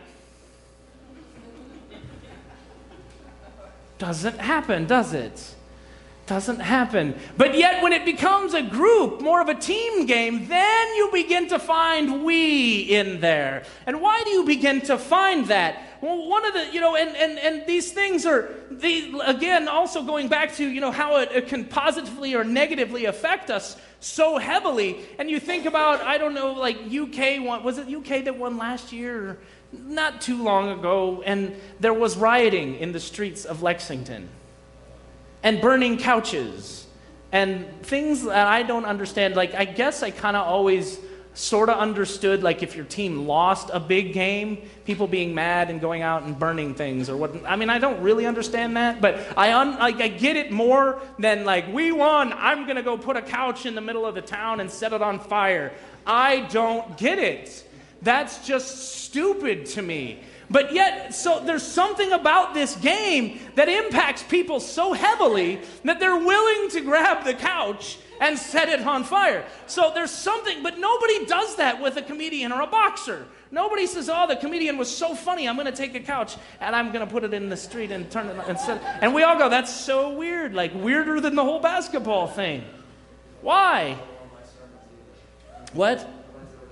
Doesn't happen, does it? Doesn't happen. But yet when it becomes a group, more of a team game, then you begin to find we in there. And why do you begin to find that? Well, one of the, you know, and, and, and these things are, they, again, also going back to, you know, how it, it can positively or negatively affect us so heavily. And you think about, I don't know, like U K won, was it U K that won last year? Not too long ago, and there was rioting in the streets of Lexington. And burning couches, and things that I don't understand. Like, I guess I kind of always sort of understood, like, if your team lost a big game, people being mad and going out and burning things or what. I mean, I don't really understand that, but I un, like I get it more than, like, we won, I'm going to go put a couch in the middle of the town and set it on fire. I don't get it. That's just stupid to me. But yet, so there's something about this game that impacts people so heavily that they're willing to grab the couch and set it on fire. So there's something, but nobody does that with a comedian or a boxer. Nobody says, oh, the comedian was so funny, I'm going to take a couch and I'm going to put it in the street and turn it and set it. And we all go, that's so weird, like weirder than the whole basketball thing. Why? What?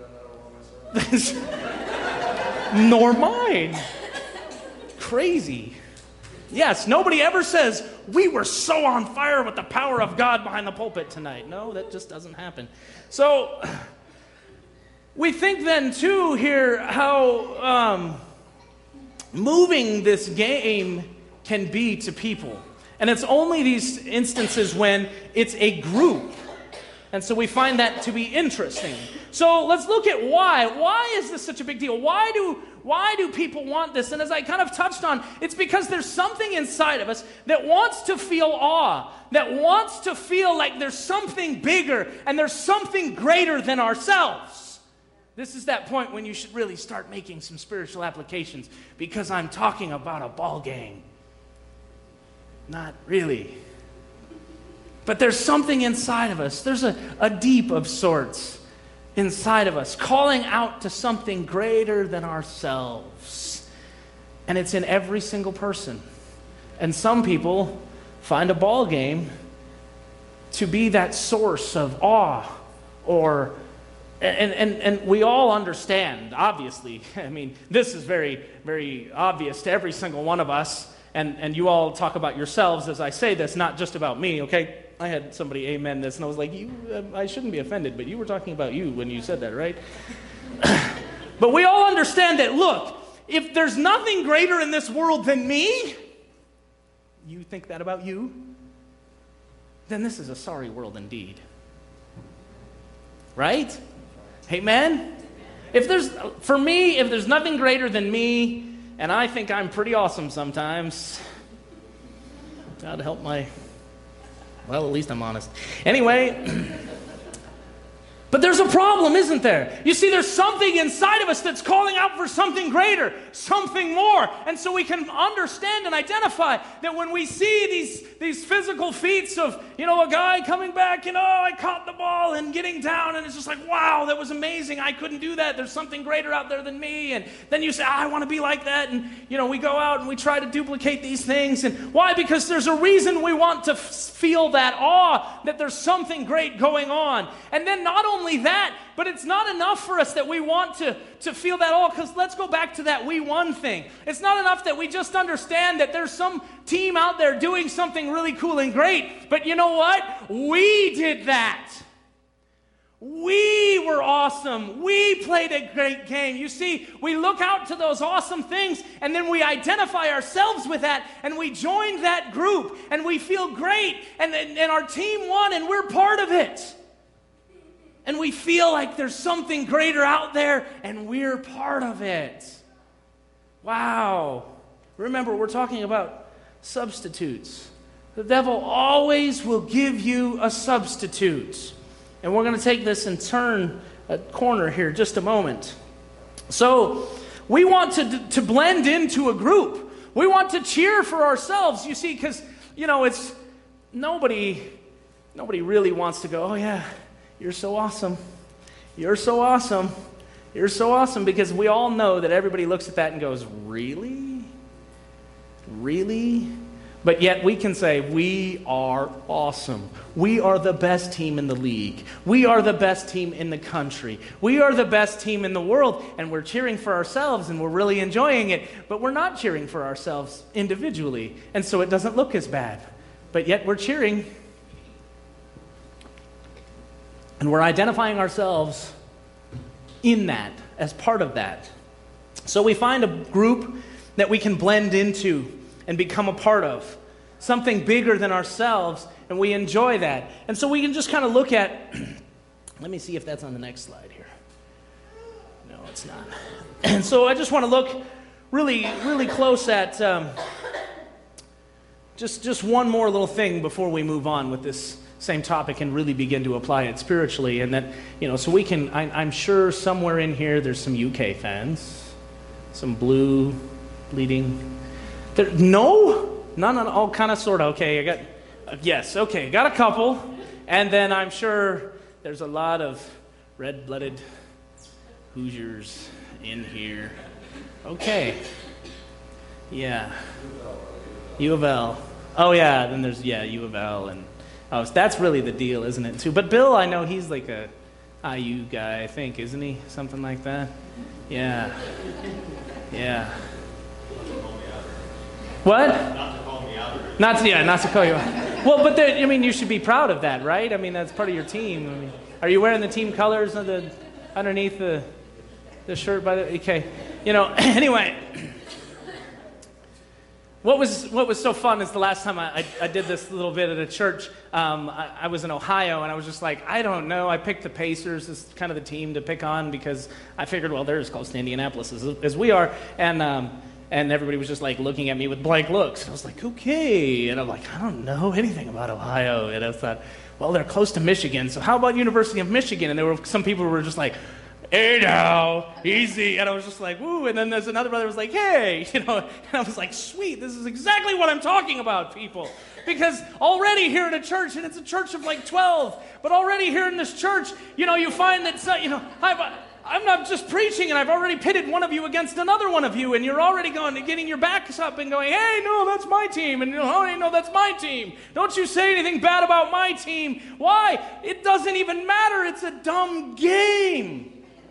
Nor mine. Crazy. Yes, nobody ever says, we were so on fire with the power of God behind the pulpit tonight. No, that just doesn't happen. So, we think then, too, here, how um, moving this game can be to people. And it's only these instances when it's a group. And so we find that to be interesting. So let's look at why. Why is this such a big deal? Why do why do people want this? And as I kind of touched on, it's because there's something inside of us that wants to feel awe, that wants to feel like there's something bigger and there's something greater than ourselves. This is that point when you should really start making some spiritual applications, because I'm talking about a ball game. Not really. But there's something inside of us. There's a, a deep of sorts inside of us, calling out to something greater than ourselves. And it's in every single person. And some people find a ball game to be that source of awe, or and, and, and we all understand, obviously. I mean, this is very, very obvious to every single one of us. And, and you all talk about yourselves as I say this, not just about me, okay? I had somebody amen this, and I was like, "You, uh, I shouldn't be offended, but you were talking about you when you said that, right?" But we all understand that, look, if there's nothing greater in this world than me, you think that about you, then this is a sorry world indeed. Right? Amen? If there's, for me, if there's nothing greater than me, and I think I'm pretty awesome sometimes, God help my... Well, at least I'm honest. Anyway, but there's a problem, isn't there? You see, there's something inside of us that's calling out for something greater, something more. And so we can understand and identify that when we see these, these physical feats of, you know, a guy coming back, you know, I caught the ball and getting down, and it's just like, wow, that was amazing. I couldn't do that. There's something greater out there than me. And then you say, I want to be like that. And, you know, we go out and we try to duplicate these things. And why? Because there's a reason we want to f- feel that awe, that there's something great going on. And then not only only that, but it's not enough for us that we want to, to feel that all, because let's go back to that we won thing. It's not enough that we just understand that there's some team out there doing something really cool and great, but you know what? We did that. We were awesome. We played a great game. You see, we look out to those awesome things, and then we identify ourselves with that, and we join that group, and we feel great, and, and, and our team won, and we're part of it. And we feel like there's something greater out there, and we're part of it. Wow. Remember, we're talking about substitutes. The devil always will give you a substitute. And we're going to take this and turn a corner here just a moment. So, we want to, to blend into a group. We want to cheer for ourselves, you see, because, you know, it's nobody, nobody really wants to go, oh yeah, you're so awesome. You're so awesome. You're so awesome, because we all know that everybody looks at that and goes, really? Really? But yet we can say, we are awesome. We are the best team in the league. We are the best team in the country. We are the best team in the world. And we're cheering for ourselves and we're really enjoying it. But we're not cheering for ourselves individually. And so it doesn't look as bad. But yet we're cheering. And we're identifying ourselves in that, as part of that. So we find a group that we can blend into and become a part of. Something bigger than ourselves, and we enjoy that. And so we can just kind of look at, let me see if that's on the next slide here. No, it's not. And so I just want to look really, really close at um, just, just one more little thing before we move on with this same topic and really begin to apply it spiritually. And that, you know, so we can, I, I'm sure somewhere in here there's some U K fans, some blue bleeding. There, no? None, none, oh, kind of, sort of. Okay, I got, uh, yes, okay, got a couple. And then I'm sure there's a lot of red-blooded Hoosiers in here. Okay. Yeah. U of L. Oh, yeah, then there's, yeah, U of L. And oh, so that's really the deal, isn't it, too? But Bill, I know he's like a I U guy, I think, isn't he? Something like that. Yeah. Yeah. What? Not to call me out. Not to, yeah, not to call you out. Well, but there, I mean, you should be proud of that, right? I mean, that's part of your team. I mean, are you wearing the team colors of the underneath the the shirt? By the okay, you know. Anyway, what was what was so fun is the last time I, I, I did this little bit at a church. Um, I, I was in Ohio, and I was just like, I don't know. I picked the Pacers as kind of the team to pick on because I figured, well, they're as close to Indianapolis as, as we are, and. Um, And everybody was just like looking at me with blank looks. And I was like, okay. And I'm like, I don't know anything about Ohio. And I thought, well, they're close to Michigan. So how about University of Michigan? And there were some people who were just like, hey now, easy. And I was just like, woo. And then there's another brother who was like, hey. You know, and I was like, sweet. This is exactly what I'm talking about, people. Because already here in a church, and it's a church of like twelve, but already here in this church, you know, you find that, you know, I've... I'm not just preaching, and I've already pitted one of you against another one of you, and you're already going and getting your backs up and going, hey, no, that's my team, and oh, hey, no, that's my team. Don't you say anything bad about my team. Why? It doesn't even matter. It's a dumb game.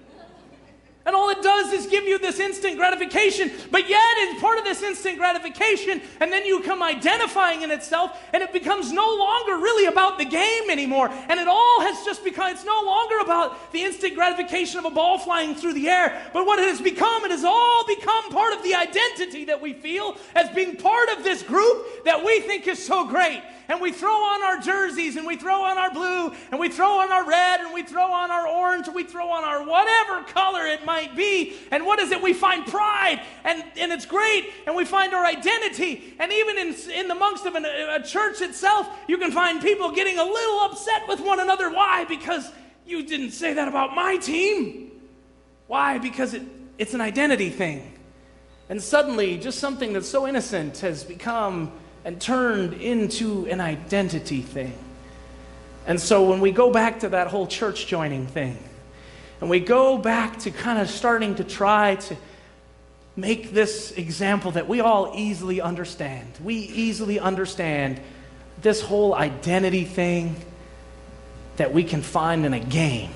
And all it does is give you this instant gratification, but yet it's part of this instant gratification, and then you come identifying in itself, and it becomes no longer really about the game anymore, and it all has just become, it's no longer about the instant gratification of a ball flying through the air, but what it has become, it has all become part of the identity that we feel as being part of this group that we think is so great. And we throw on our jerseys, and we throw on our blue, and we throw on our red, and we throw on our orange, and we throw on our whatever color it might be. And what is it? We find pride, and, and it's great, and we find our identity. And even in, in the amongst of an, a church itself, you can find people getting a little upset with one another. Why? Because you didn't say that about my team. Why? Because it, it's an identity thing. And suddenly, just something that's so innocent has become and turned into an identity thing. And so when we go back to that whole church joining thing, and we go back to kind of starting to try to make this example that we all easily understand. We easily understand this whole identity thing that we can find in a game.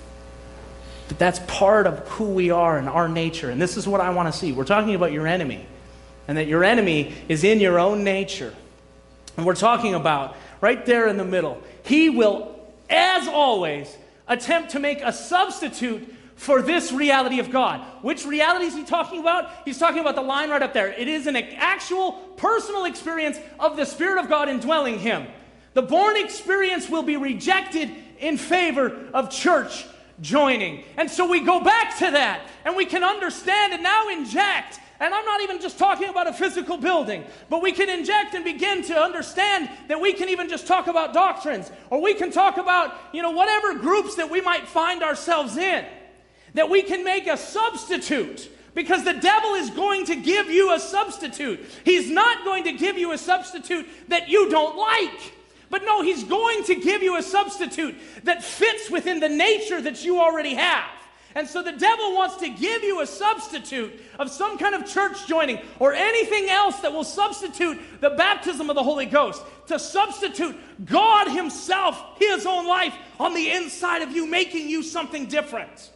But that's part of who we are and our nature. And this is what I want to see. We're talking about your enemy. And that your enemy is in your own nature. And we're talking about, right there in the middle, he will, as always, attempt to make a substitute for this reality of God. Which reality is he talking about? He's talking about the line right up there. It is an actual personal experience of the Spirit of God indwelling him. The born experience will be rejected in favor of church joining. And so we go back to that, and we can understand and now inject. And I'm not even just talking about a physical building, but we can inject and begin to understand that we can even just talk about doctrines, or we can talk about, you know, whatever groups that we might find ourselves in, that we can make a substitute, because the devil is going to give you a substitute. He's not going to give you a substitute that you don't like, but no, he's going to give you a substitute that fits within the nature that you already have. And so the devil wants to give you a substitute of some kind of church joining or anything else that will substitute the baptism of the Holy Ghost, to substitute God himself, his own life on the inside of you, making you something different.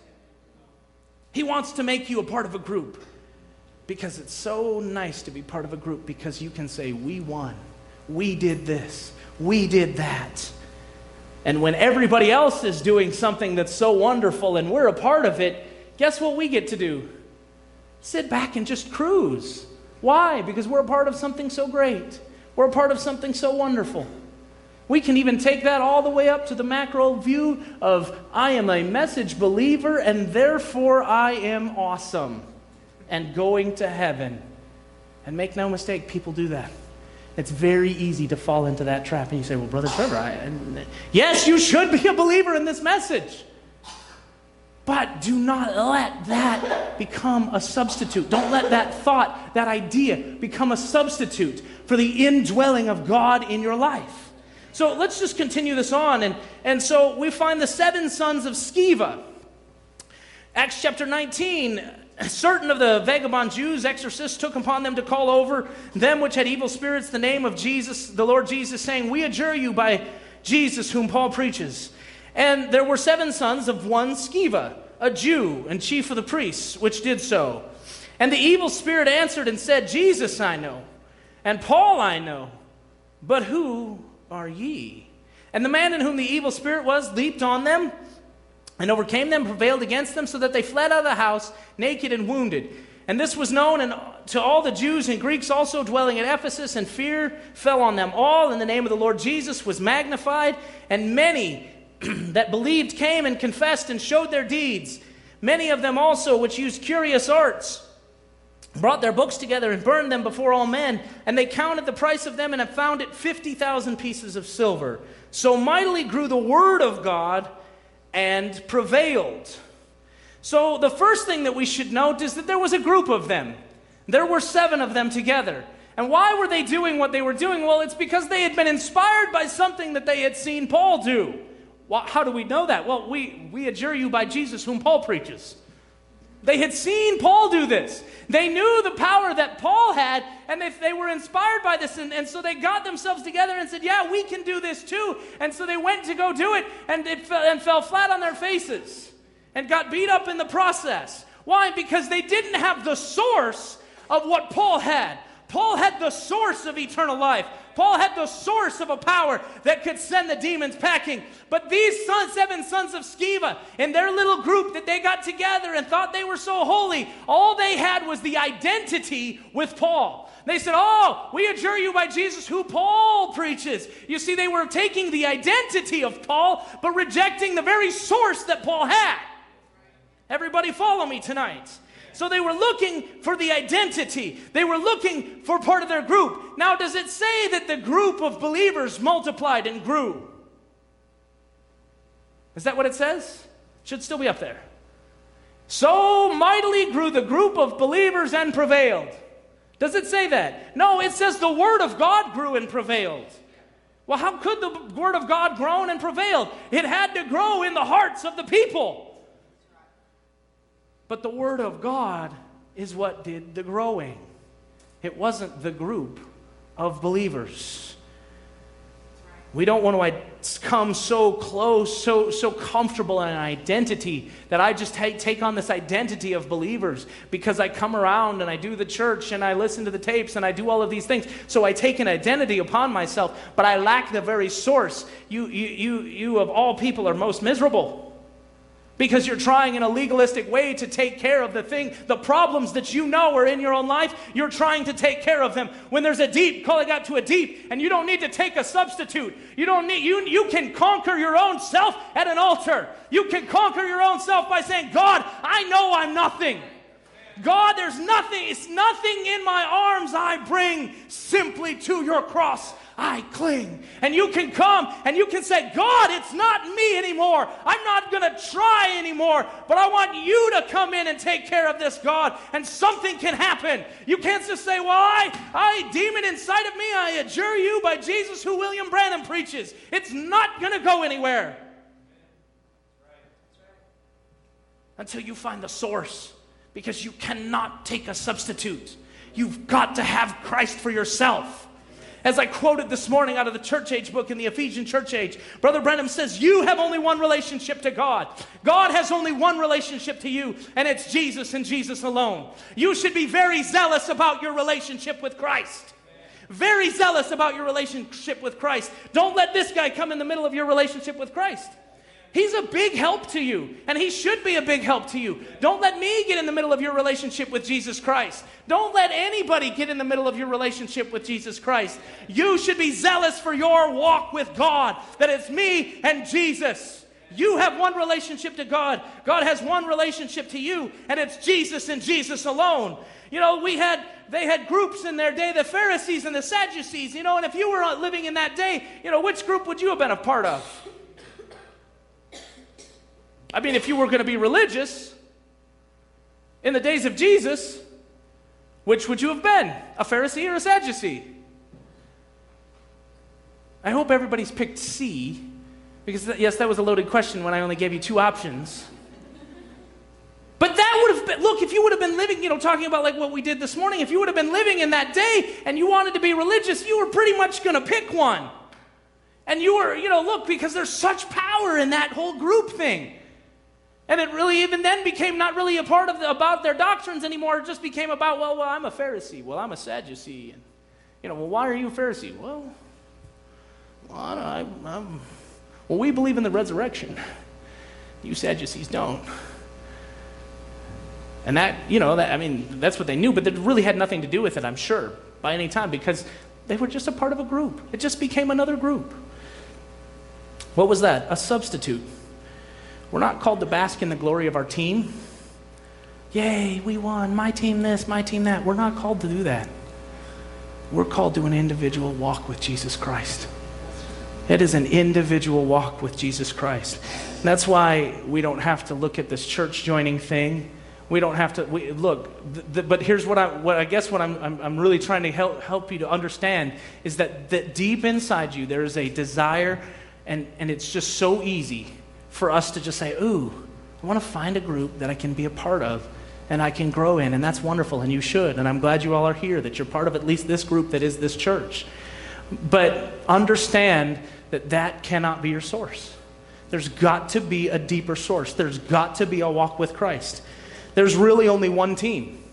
He wants to make you a part of a group because it's so nice to be part of a group, because you can say, we won, we did this, we did that. And when everybody else is doing something that's so wonderful and we're a part of it, guess what we get to do? Sit back and just cruise. Why? Because we're a part of something so great. We're a part of something so wonderful. We can even take that all the way up to the macro view of, I am a message believer and therefore I am awesome and going to heaven. And make no mistake, people do that. It's very easy to fall into that trap. And you say, well, Brother Trevor, I, I, yes, you should be a believer in this message. But do not let that become a substitute. Don't let that thought, that idea, become a substitute for the indwelling of God in your life. So let's just continue this on. And, and so we find the seven sons of Sceva. Acts chapter nineteen, certain of the vagabond Jews, exorcists, took upon them to call over them which had evil spirits the name of Jesus, the Lord Jesus, saying, we adjure you by Jesus whom Paul preaches. And there were seven sons of one Sceva, a Jew and chief of the priests, which did so. And the evil spirit answered and said, Jesus I know, and Paul I know, but who are ye? And the man in whom the evil spirit was leaped on them, and overcame them, prevailed against them, so that they fled out of the house, naked and wounded. And this was known to all the Jews and Greeks also dwelling at Ephesus, and fear fell on them all, and the name of the Lord Jesus was magnified. And many that believed came and confessed and showed their deeds. Many of them also, which used curious arts, brought their books together and burned them before all men. And they counted the price of them, and have found it fifty thousand pieces of silver. So mightily grew the word of God and prevailed. So the first thing that we should note is that there was a group of them. There were seven of them together. And why were they doing what they were doing? Well, it's because they had been inspired by something that they had seen Paul do. Well, how do we know that? Well, we, we adjure you by Jesus whom Paul preaches. They had seen Paul do this. They knew the power that Paul had, and they, they were inspired by this, and, and so they got themselves together and said, yeah, we can do this too. And so they went to go do it, and it fell, and fell flat on their faces and got beat up in the process. Why? Because they didn't have the source of what Paul had. Paul had the source of eternal life. Paul had the source of a power that could send the demons packing. But these sons, seven sons of Sceva, in their little group that they got together and thought they were so holy, all they had was the identity with Paul. They said, oh, we adjure you by Jesus who Paul preaches. You see, they were taking the identity of Paul, but rejecting the very source that Paul had. Everybody follow me tonight. So they were looking for the identity. They were looking for part of their group. Now, does it say that the group of believers multiplied and grew? Is that what it says? Should still be up there. So mightily grew the group of believers and prevailed. Does it say that? No, it says the word of God grew and prevailed. Well, how could the word of God grow and prevailed? It had to grow in the hearts of the people. But the word of God is what did the growing. It wasn't the group of believers. We don't want to come so close, so, so comfortable in an identity that I just take, take on this identity of believers because I come around and I do the church and I listen to the tapes and I do all of these things. So I take an identity upon myself, but I lack the very source. You, you, you, you of all people are most miserable. Because you're trying in a legalistic way to take care of the thing, the problems that you know are in your own life, you're trying to take care of them. When there's a deep, calling out to a deep, and you don't need to take a substitute. You don't need, you, you can conquer your own self at an altar. You can conquer your own self by saying, God, I know I'm nothing. God, there's nothing, it's nothing in my arms I bring, simply to your cross I cling. And you can come and you can say, God, it's not me anymore. I'm not going to try anymore, but I want you to come in and take care of this, God, and something can happen. You can't just say, well, I, I demon inside of me, I adjure you by Jesus who William Branham preaches. It's not going to go anywhere. until you find the source, because you cannot take a substitute. You've got to have Christ for yourself. As I quoted this morning out of the church age book in the Ephesian church age, Brother Branham says, you have only one relationship to God. God has only one relationship to you, and it's Jesus and Jesus alone. You should be very zealous about your relationship with Christ. Very zealous about your relationship with Christ. Don't let this guy come in the middle of your relationship with Christ. He's a big help to you, and he should be a big help to you. Don't let me get in the middle of your relationship with Jesus Christ. Don't let anybody get in the middle of your relationship with Jesus Christ. You should be zealous for your walk with God, that it's me and Jesus. You have one relationship to God. God has one relationship to you, and it's Jesus and Jesus alone. You know, we had, they had groups in their day, the Pharisees and the Sadducees, you know, and if you were living in that day, you know, which group would you have been a part of? I mean, if you were going to be religious in the days of Jesus, which would you have been? A Pharisee or a Sadducee? I hope everybody's picked C, because, yes, that was a loaded question when I only gave you two options. But that would have been, look, if you would have been living, you know, talking about like what we did this morning, if you would have been living in that day and you wanted to be religious, you were pretty much going to pick one. And you were, you know, look, because there's such power in that whole group thing. And it really even then became not really a part of the, about their doctrines anymore. It just became about, well, well, I'm a Pharisee. Well, I'm a Sadducee. And, you know, well, why are you a Pharisee? Well, well, I don't, I, I'm, well, we believe in the resurrection. You Sadducees don't. And that, you know, that, I mean, that's what they knew, but it really had nothing to do with it, I'm sure, by any time, because they were just a part of a group. It just became another group. What was that? A substitute. We're not called to bask in the glory of our team. Yay, we won. My team this, my team that. We're not called to do that. We're called to an individual walk with Jesus Christ. It is an individual walk with Jesus Christ. And that's why we don't have to look at this church joining thing. We don't have to, we, look, th- th- but here's what I, what I guess what I'm, I'm, I'm really trying to help, help you to understand is that, that deep inside you, there is a desire, and, and it's just so easy for us to just say, ooh, I want to find a group that I can be a part of and I can grow in, and that's wonderful, and you should. And I'm glad you all are here, that you're part of at least this group that is this church. But understand that that cannot be your source. There's got to be a deeper source. There's got to be a walk with Christ. There's really only one team.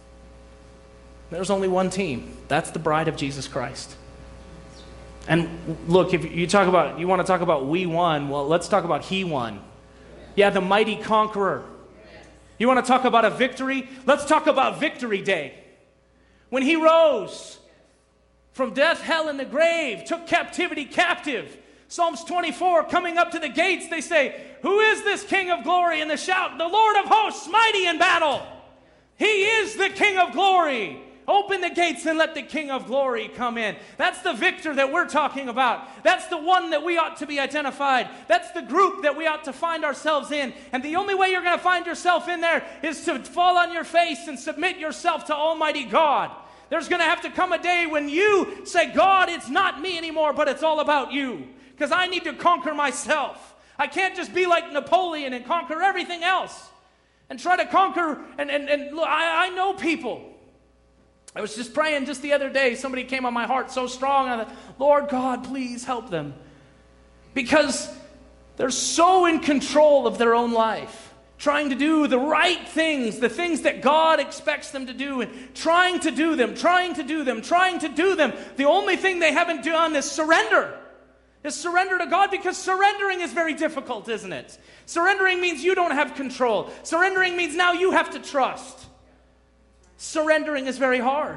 There's only one team. That's the bride of Jesus Christ. And look, if you talk about, you want to talk about we won, well, let's talk about he won. Yeah, the mighty conqueror. You want to talk about a victory? Let's talk about Victory Day. When he rose from death, hell, and the grave, took captivity captive. Psalms twenty-four, coming up to the gates, they say, who is this King of glory? And they shout, the Lord of hosts, mighty in battle. He is the King of glory. Open the gates and let the King of glory come in. That's the victor that we're talking about. That's the one that we ought to be identified. That's the group that we ought to find ourselves in. And the only way you're going to find yourself in there is to fall on your face and submit yourself to Almighty God. There's going to have to come a day when you say, God, it's not me anymore, but it's all about you. Because I need to conquer myself. I can't just be like Napoleon and conquer everything else. And try to conquer, and, and, and look, I, I know people. I was just praying just the other day. Somebody came on my heart so strong. I thought, Lord God, please help them. Because they're so in control of their own life. Trying to do the right things, the things that God expects them to do. And trying to do them, trying to do them, trying to do them. The only thing they haven't done is surrender. Is surrender to God, because surrendering is very difficult, isn't it? Surrendering means you don't have control. Surrendering means now you have to trust. Surrendering is very hard.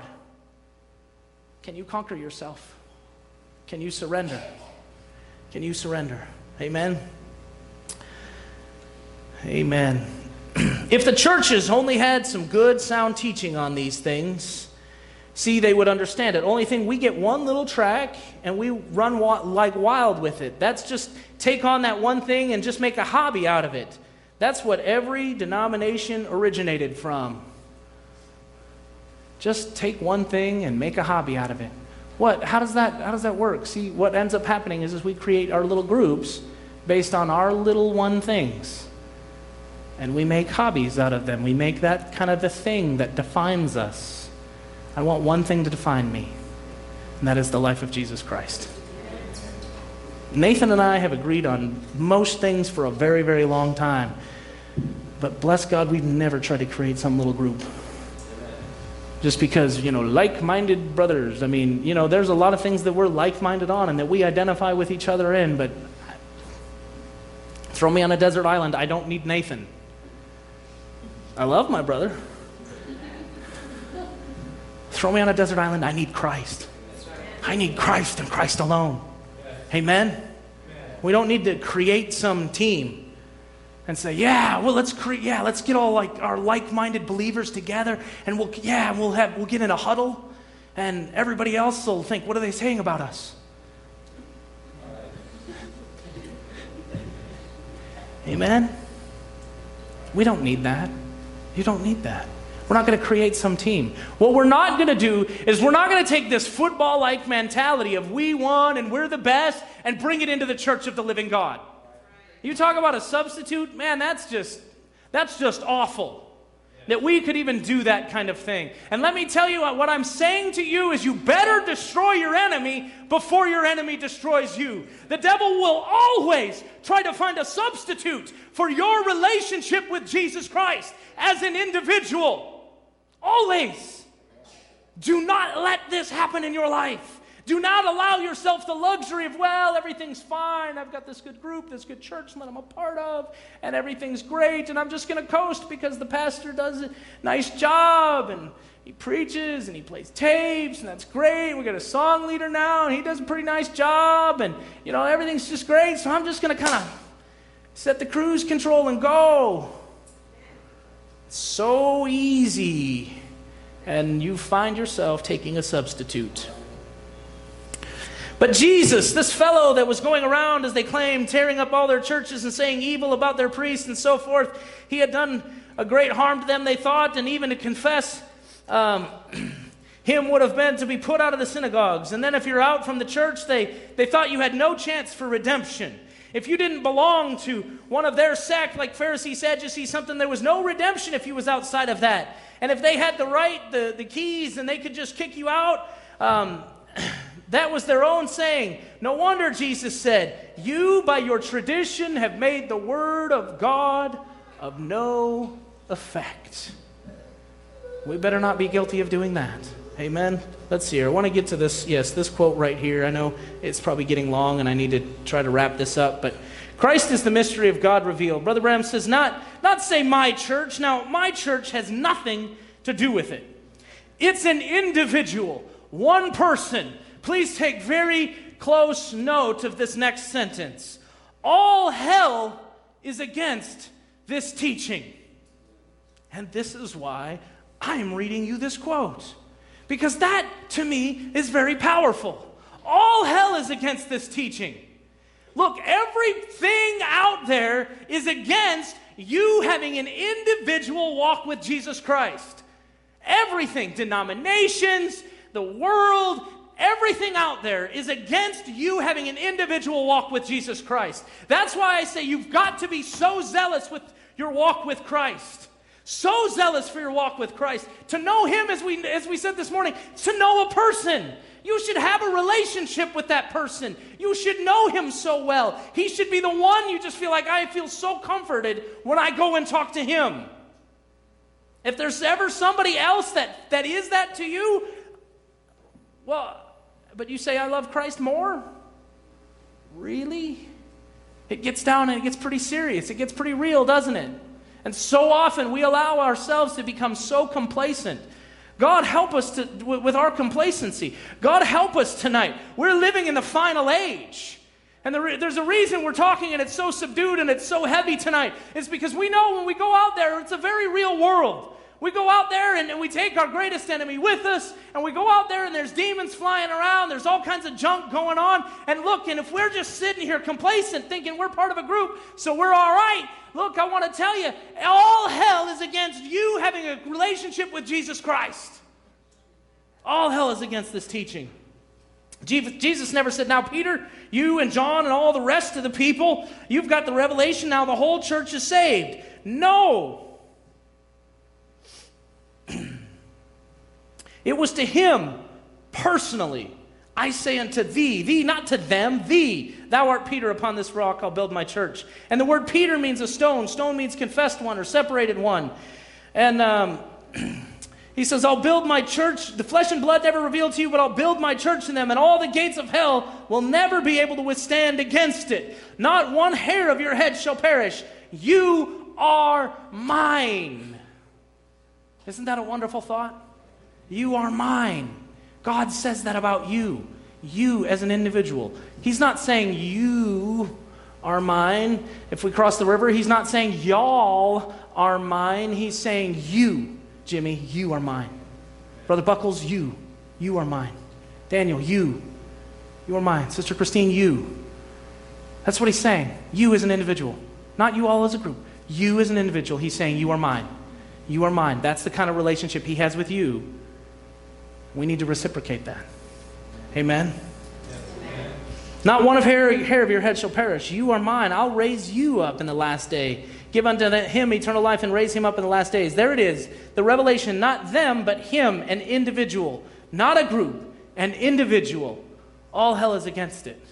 Can you conquer yourself? Can you surrender? Can you surrender? Amen? Amen. If the churches only had some good, sound teaching on these things, see, they would understand it. Only thing, we get one little track and we run wa- like wild with it. That's just take on that one thing and just make a hobby out of it. That's what every denomination originated from. Just take one thing and make a hobby out of it. What? How does that, how does that work? See, what ends up happening is, is we create our little groups based on our little one things. And we make hobbies out of them. We make that kind of the thing that defines us. I want one thing to define me, and that is the life of Jesus Christ. Nathan and I have agreed on most things for a very, very long time. But bless God, we've never tried to create some little group. Just because, you know, like-minded brothers. I mean, you know, there's a lot of things that we're like-minded on and that we identify with each other in, but throw me on a desert island, I don't need Nathan. I love my brother. Throw me on a desert island, I need Christ. I need Christ and Christ alone. Amen? We don't need to create some team and say, yeah, well, let's create, yeah, let's get all like our like-minded believers together, and we'll, yeah, we'll have, we'll get in a huddle, and everybody else will think, what are they saying about us? Amen? We don't need that. You don't need that. We're not going to create some team. What we're not going to do is we're not going to take this football-like mentality of we won and we're the best and bring it into the church of the living God. You talk about a substitute, man, that's just, that's just awful. That we could even do that kind of thing. And let me tell you what, what I'm saying to you is you better destroy your enemy before your enemy destroys you. The devil will always try to find a substitute for your relationship with Jesus Christ as an individual. Always. Do not let this happen in your life. Do not allow yourself the luxury of, well, everything's fine. I've got this good group, this good church that I'm a part of, and everything's great, and I'm just going to coast because the pastor does a nice job, and he preaches, and he plays tapes, and that's great. We got a song leader now, and he does a pretty nice job, and, you know, everything's just great, so I'm just going to kind of set the cruise control and go. It's so easy, and you find yourself taking a substitute. But Jesus, this fellow that was going around, as they claimed, tearing up all their churches and saying evil about their priests and so forth, he had done a great harm to them, they thought, and even to confess um, him would have been to be put out of the synagogues. And then if you're out from the church, they, they thought you had no chance for redemption. If you didn't belong to one of their sect, like Pharisees, Sadducees, something, there was no redemption if you was outside of that. And if they had the right, the, the keys, and they could just kick you out, um, that was their own saying. No wonder Jesus said, you by your tradition have made the word of God of no effect. We better not be guilty of doing that. Amen? Let's see here. I want to get to this, yes, this quote right here. I know it's probably getting long and I need to try to wrap this up, but Christ is the mystery of God revealed. Brother Branham says, not, not say my church. Now, my church has nothing to do with it. It's an individual, one person. Please take very close note of this next sentence. All hell is against this teaching. And this is why I am reading you this quote. Because that, to me, is very powerful. All hell is against this teaching. Look, everything out there is against you having an individual walk with Jesus Christ. Everything, denominations, the world, everything out there is against you having an individual walk with Jesus Christ. That's why I say you've got to be so zealous with your walk with Christ. So zealous for your walk with Christ. To know Him, as we, as we said this morning, to know a person. You should have a relationship with that person. You should know Him so well. He should be the one you just feel like, I feel so comforted when I go and talk to Him. If there's ever somebody else that, that is that to you, well, but you say, I love Christ more? Really? It gets down and it gets pretty serious. It gets pretty real, doesn't it? And so often we allow ourselves to become so complacent. God help us to, with our complacency. God help us tonight. We're living in the final age. And the, there's a reason we're talking and it's so subdued and it's so heavy tonight. It's because we know when we go out there, it's a very real world. We go out there and, and we take our greatest enemy with us, and we go out there and there's demons flying around, there's all kinds of junk going on, and look, and if we're just sitting here complacent thinking we're part of a group, so we're all right, look, I want to tell you, all hell is against you having a relationship with Jesus Christ. All hell is against this teaching. Jesus never said, now Peter, you and John and all the rest of the people, you've got the revelation, now the whole church is saved. No. It was to him personally. I say unto thee, thee, not to them, thee. Thou art Peter, upon this rock I'll build my church. And the word Peter means a stone. Stone means confessed one or separated one. And um, he says, I'll build my church. The flesh and blood never revealed to you, but I'll build my church in them. And all the gates of hell will never be able to withstand against it. Not one hair of your head shall perish. You are mine. Isn't that a wonderful thought? You are mine. God says that about you. You as an individual. He's not saying you are mine. If we cross the river, he's not saying y'all are mine. He's saying you, Jimmy, you are mine. Brother Buckles, you. You are mine. Daniel, you. You are mine. Sister Christine, you. That's what he's saying. You as an individual. Not you all as a group. You as an individual. He's saying you are mine. You are mine. That's the kind of relationship he has with you. We need to reciprocate that. Amen? Amen. Not one of hair, hair of your head shall perish. You are mine. I'll raise you up in the last day. Give unto him eternal life and raise him up in the last days. There it is. The revelation, not them, but him, an individual. Not a group, an individual. All hell is against it.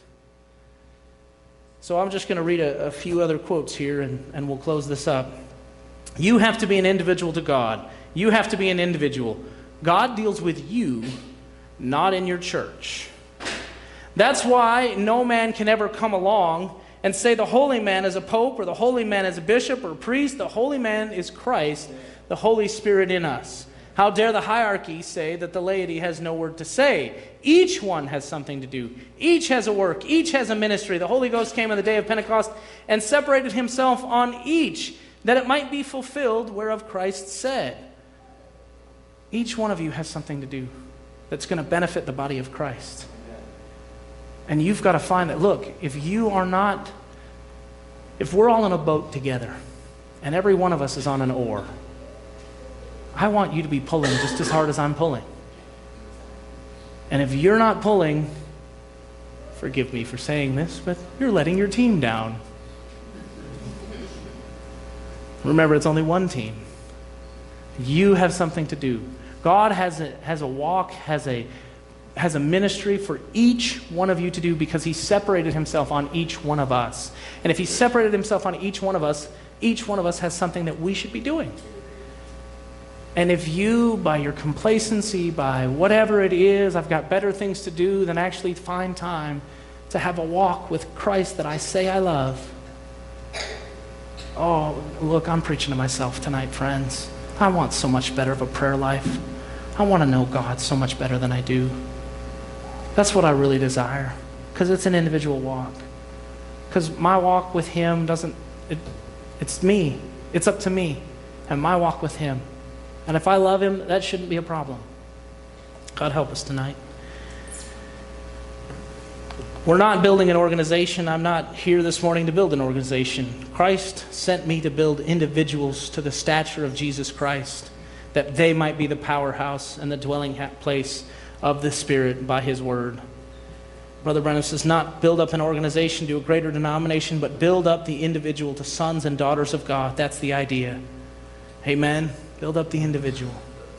So I'm just going to read a, a few other quotes here and, and we'll close this up. You have to be an individual to God. You have to be an individual. God deals with you, not in your church. That's why no man can ever come along and say the holy man is a pope or the holy man is a bishop or a priest. The holy man is Christ, the Holy Spirit in us. How dare the hierarchy say that the laity has no word to say? Each one has something to do. Each has a work. Each has a ministry. The Holy Ghost came on the day of Pentecost and separated himself on each, that it might be fulfilled whereof Christ said. Each one of you has something to do that's going to benefit the body of Christ. And you've got to find that, look, if you are not, if we're all in a boat together and every one of us is on an oar, I want you to be pulling just as hard as I'm pulling. And if you're not pulling, forgive me for saying this, but you're letting your team down. Remember, it's only one team. You have something to do. God has a, has a walk, has a, has a ministry for each one of you to do because he separated himself on each one of us. And if he separated himself on each one of us, each one of us has something that we should be doing. And if you, by your complacency, by whatever it is, I've got better things to do than actually find time to have a walk with Christ that I say I love. Oh, look, I'm preaching to myself tonight, friends. I want so much better of a prayer life. I want to know God so much better than I do. That's what I really desire, because it's an individual walk. Because my walk with him doesn't, it, it's me. It's up to me and my walk with him. And if I love him, that shouldn't be a problem. God help us tonight. We're not building an organization. I'm not here this morning to build an organization. Christ sent me to build individuals to the stature of Jesus Christ, that they might be the powerhouse and the dwelling place of the Spirit by his word. Brother Branham says, not build up an organization to a greater denomination, but build up the individual to sons and daughters of God. That's the idea. Amen. Build up the individual.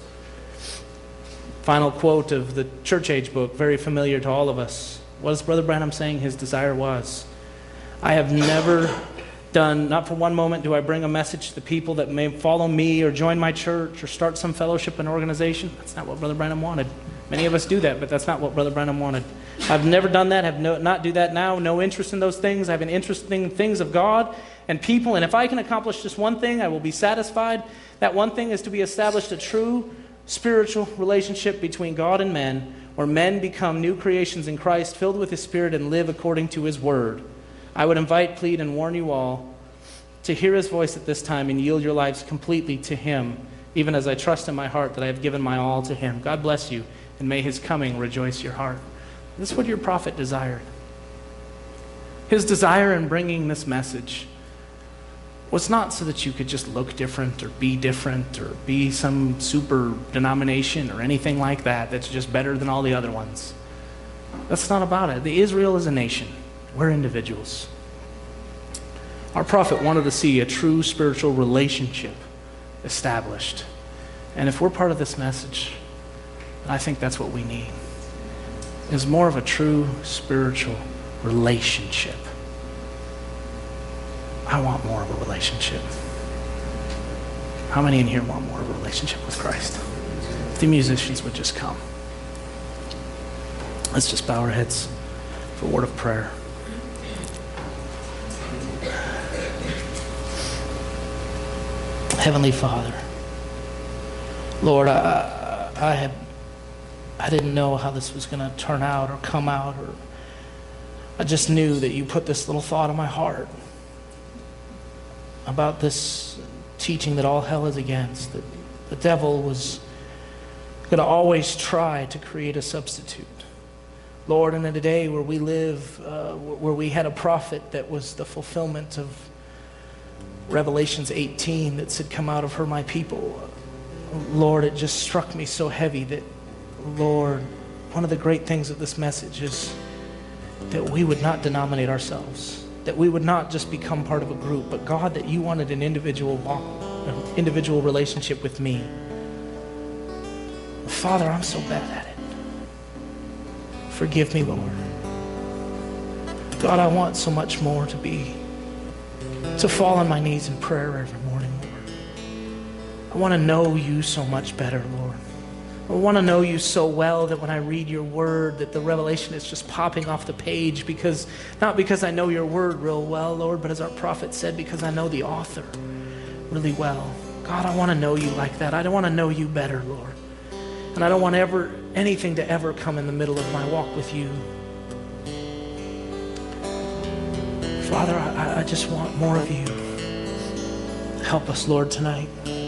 Final quote of the church age book, very familiar to all of us. What is Brother Branham saying his desire was? I have never done, not for one moment do I bring a message to the people that may follow me or join my church or start some fellowship and organization. That's not what Brother Branham wanted. Many of us do that, but that's not what Brother Branham wanted. I've never done that, have no, not do that now, no interest in those things. I have an interest in things of God and people, and if I can accomplish just one thing, I will be satisfied. That one thing is to be established a true spiritual relationship between God and men, where men become new creations in Christ, filled with his Spirit, and live according to his word. I would invite, plead, and warn you all to hear his voice at this time and yield your lives completely to him, even as I trust in my heart that I have given my all to him. God bless you, and may his coming rejoice your heart. This is what your prophet desired. His desire in bringing this message was not so that you could just look different or be different or be some super denomination or anything like that that's just better than all the other ones. That's not about it. The Israel is a nation. We're individuals. Our prophet wanted to see a true spiritual relationship established. And if we're part of this message, I think that's what we need, is more of a true spiritual relationship. I want more of a relationship. How many in here want more of a relationship with Christ? If the musicians would just come. Let's just bow our heads for a word of prayer. Heavenly Father, Lord, I, I had, I didn't know how this was going to turn out or come out, or I just knew that you put this little thought in my heart about this teaching that all hell is against, that the devil was going to always try to create a substitute. Lord, in a day where we live, uh, where we had a prophet that was the fulfillment of Revelations eighteen that said, "Come out of her, my people." Lord, it just struck me so heavy that, Lord, one of the great things of this message is that we would not denominate ourselves, that we would not just become part of a group, but God, that you wanted an individual walk, an individual relationship with me. Father, I'm so bad at it. Forgive me, Lord. God, I want so much more to be, to fall on my knees in prayer every morning, Lord. I want to know you so much better, Lord. I want to know you so well that when I read your word, that the revelation is just popping off the page, because not because I know your word real well, Lord, but as our prophet said, because I know the author really well. God, I want to know you like that. I don't want to know you better, Lord. And I don't want ever anything to ever come in the middle of my walk with you. Father, I, I just want more of you. Help us, Lord, tonight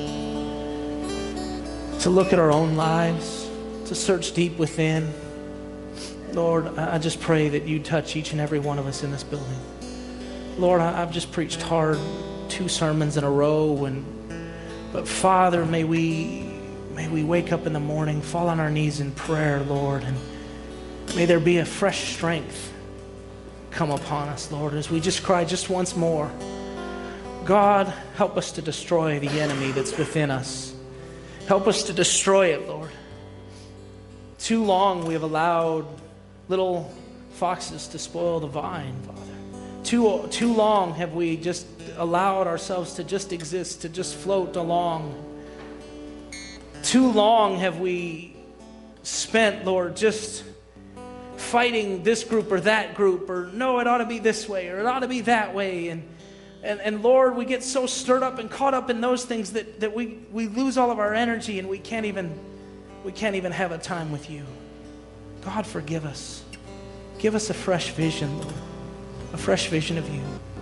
to look at our own lives, to search deep within. Lord, I just pray that you touch each and every one of us in this building. Lord, I've just preached hard two sermons in a row, and but Father, may we may we wake up in the morning, fall on our knees in prayer, Lord, and may there be a fresh strength come upon us, Lord, as we just cry just once more. God, help us to destroy the enemy that's within us. Help us to destroy it, Lord. Too long we have allowed little foxes to spoil the vine, Father. Too, too long have we just allowed ourselves to just exist, to just float along. Too long have we spent, Lord, just fighting this group or that group, or no, it ought to be this way, or it ought to be that way. And And, and Lord, we get so stirred up and caught up in those things that, that we, we lose all of our energy, and we can't even we can't even have a time with you. God, forgive us. Give us a fresh vision, Lord. A fresh vision of you.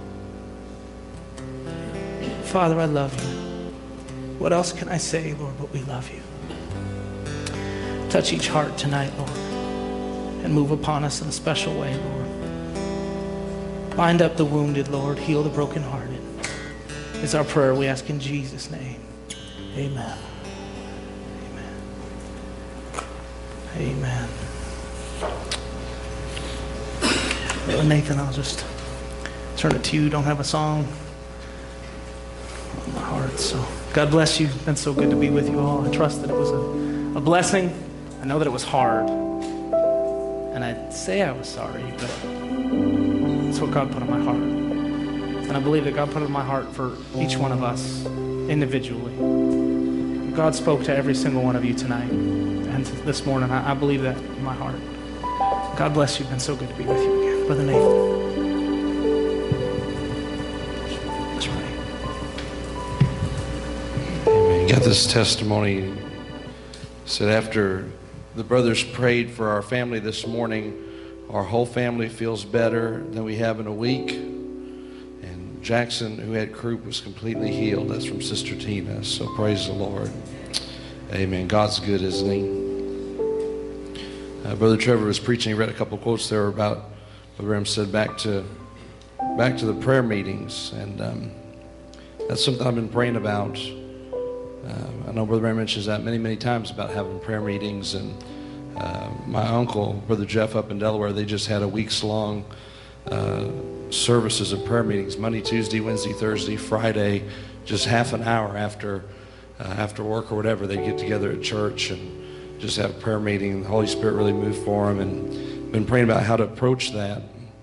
Father, I love you. What else can I say, Lord, but we love you. Touch each heart tonight, Lord, and move upon us in a special way, Lord. Bind up the wounded, Lord. Heal the brokenhearted. It's our prayer we ask in Jesus' name. Amen. Amen. Amen. Brother Nathan, I'll just turn it to you. Don't have a song on my heart. So God bless you. It's been so good to be with you all. I trust that it was a, a blessing. I know that it was hard. And I'd say I was sorry, but that's what God put on my heart. And I believe that God put it on my heart for each one of us individually. God spoke to every single one of you tonight and this morning. I, I believe that in my heart. God bless you. It's been so good to be with you again. Brother Nathan. That's right. Amen. Got this testimony. Said after the brothers prayed for our family this morning, our whole family feels better than we have in a week. And Jackson, who had croup, was completely healed. That's from Sister Tina. So praise the Lord. Amen. God's good, isn't he? Uh, Brother Trevor was preaching. He read a couple of quotes there about what Graham said back to back to the prayer meetings. And um, that's something I've been praying about. Uh, I know Brother Graham mentions that many, many times about having prayer meetings. And Uh, my uncle, Brother Jeff up in Delaware, they just had a weeks-long uh, services and prayer meetings, Monday, Tuesday, Wednesday, Thursday, Friday, just half an hour after uh, after work or whatever, they get together at church and just have a prayer meeting. The Holy Spirit really moved for them, and been praying about how to approach that.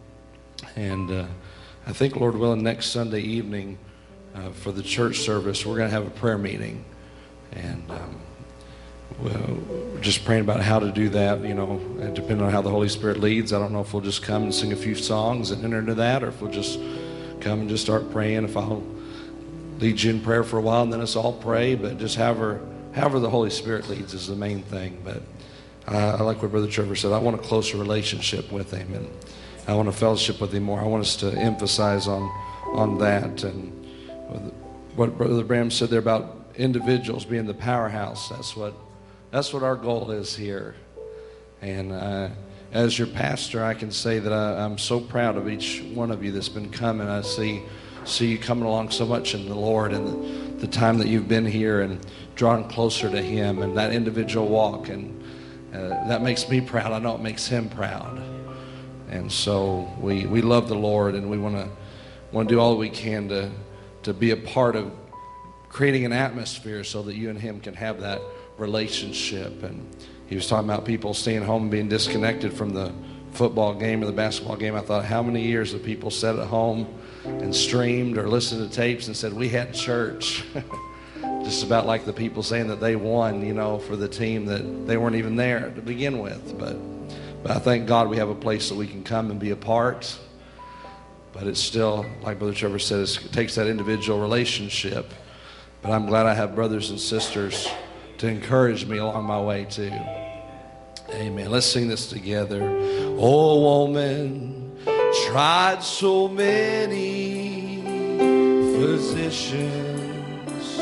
And uh, I think, Lord willing, next Sunday evening uh, for the church service, we're going to have a prayer meeting. And um, well, we're just praying about how to do that, you know, and depending on how the Holy Spirit leads. I don't know if we'll just come and sing a few songs and enter into that, or if we'll just come and just start praying. If I'll lead you in prayer for a while and then us all pray, but just however, however the Holy Spirit leads is the main thing. But uh, I like what Brother Trevor said. I want a closer relationship with him, and I want to fellowship with him more. I want us to emphasize on on that. And what Brother Bram said there about individuals being the powerhouse, that's what that's what our goal is here. And uh, as your pastor, I can say that I, I'm so proud of each one of you that's been coming. I see see you coming along so much in the Lord, and the, the time that you've been here and drawing closer to Him, and that individual walk, and uh, that makes me proud. I know it makes Him proud. And so we we love the Lord, and we want to want to do all we can to to be a part of creating an atmosphere so that you and Him can have that relationship. And he was talking about people staying home and being disconnected from the football game or the basketball game. I thought, how many years have people sat at home and streamed or listened to tapes and said, we had church? Just about like the people saying that they won, you know, for the team that they weren't even there to begin with. But, but I thank God we have a place that we can come and be a part. But it's still, like Brother Trevor said, it takes that individual relationship. But I'm glad I have brothers and sisters to encourage me along my way too. Amen. Let's sing this together. Oh, woman, tried so many physicians.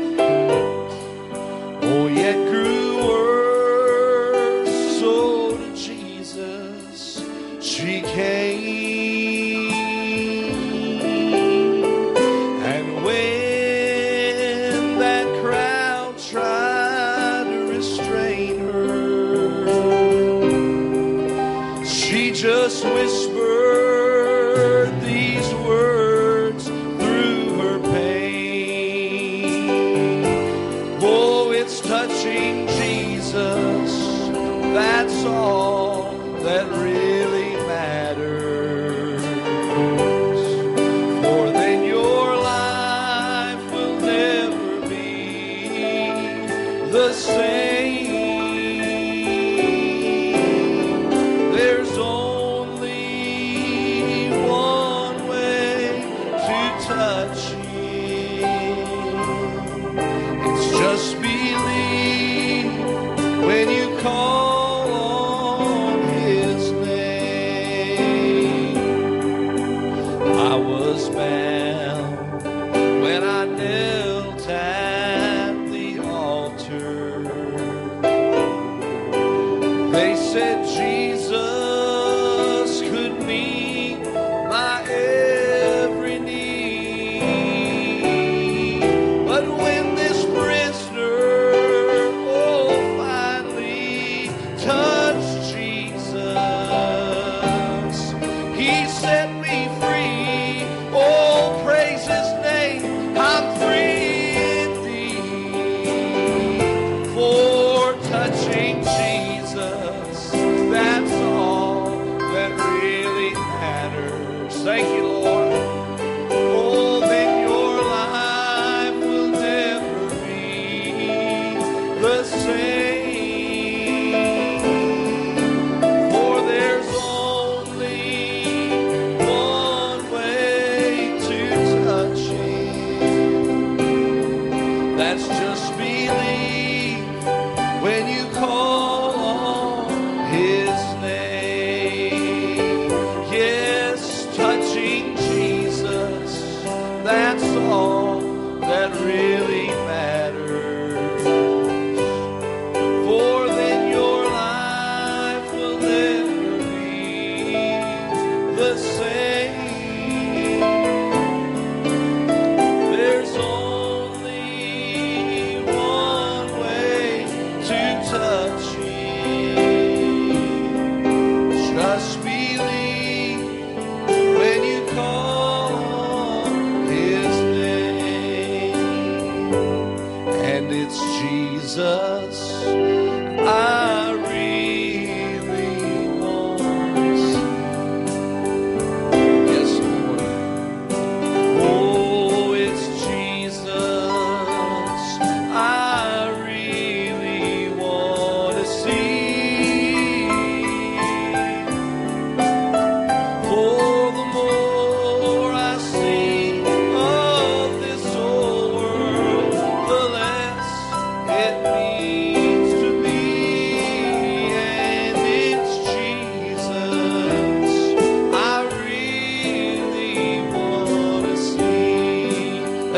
Oh, yet grew worse. So to Jesus she came. And when that crowd tried to restrain her, she just whispered these words through her pain. Oh, it's touching Jesus, that's all that really matters. For then your life will never be the same. There's only one way to touch Him. It's just believe when you call on His name. I was bound when I knelt at the altar. They said Jesus could meet my every need. But when this prisoner, oh, finally touched Jesus, He set me free. Oh, praise His name. I'm free indeed. For touching Jesus, that's all that really matters. Thank you, Lord. Oh, then your life will never be the same. For there's only one way to touch Him. That's just believe when you call on His name. Yes, touching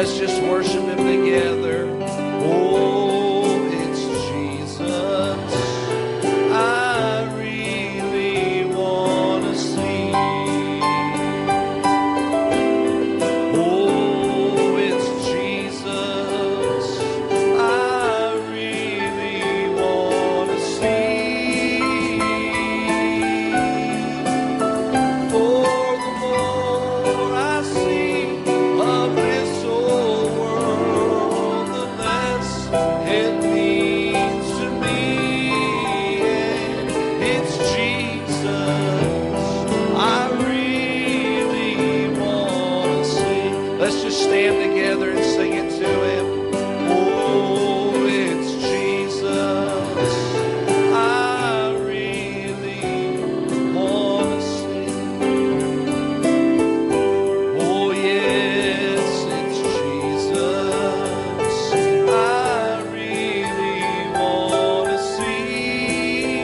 Let's just worship him together. Oh, it's Jesus. I really want to see. Oh, it's Jesus. I really want to see. For the more I see of this old world, the less it means to me. And it's Jesus I really want to see. Let's just stand together and sing it to him. Oh, it's Jesus I really want to see. Oh, yes, it's Jesus I really want to see.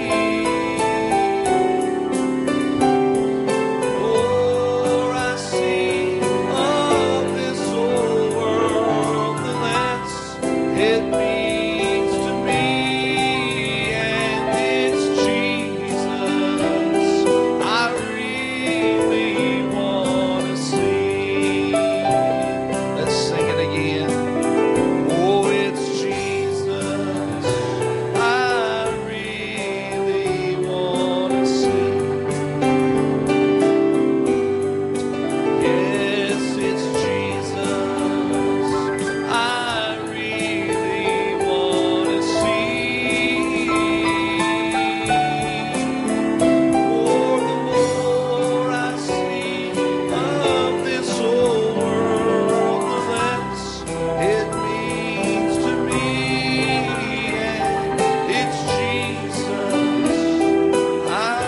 For I see of this old world, the less it means to me. And it's Jesus I really want to see. Let's sing it again. Oh, it's Jesus I really want to see. Yes, it's Jesus I really want to see. For the more I see of this old world, the less it means to me. And it's Jesus I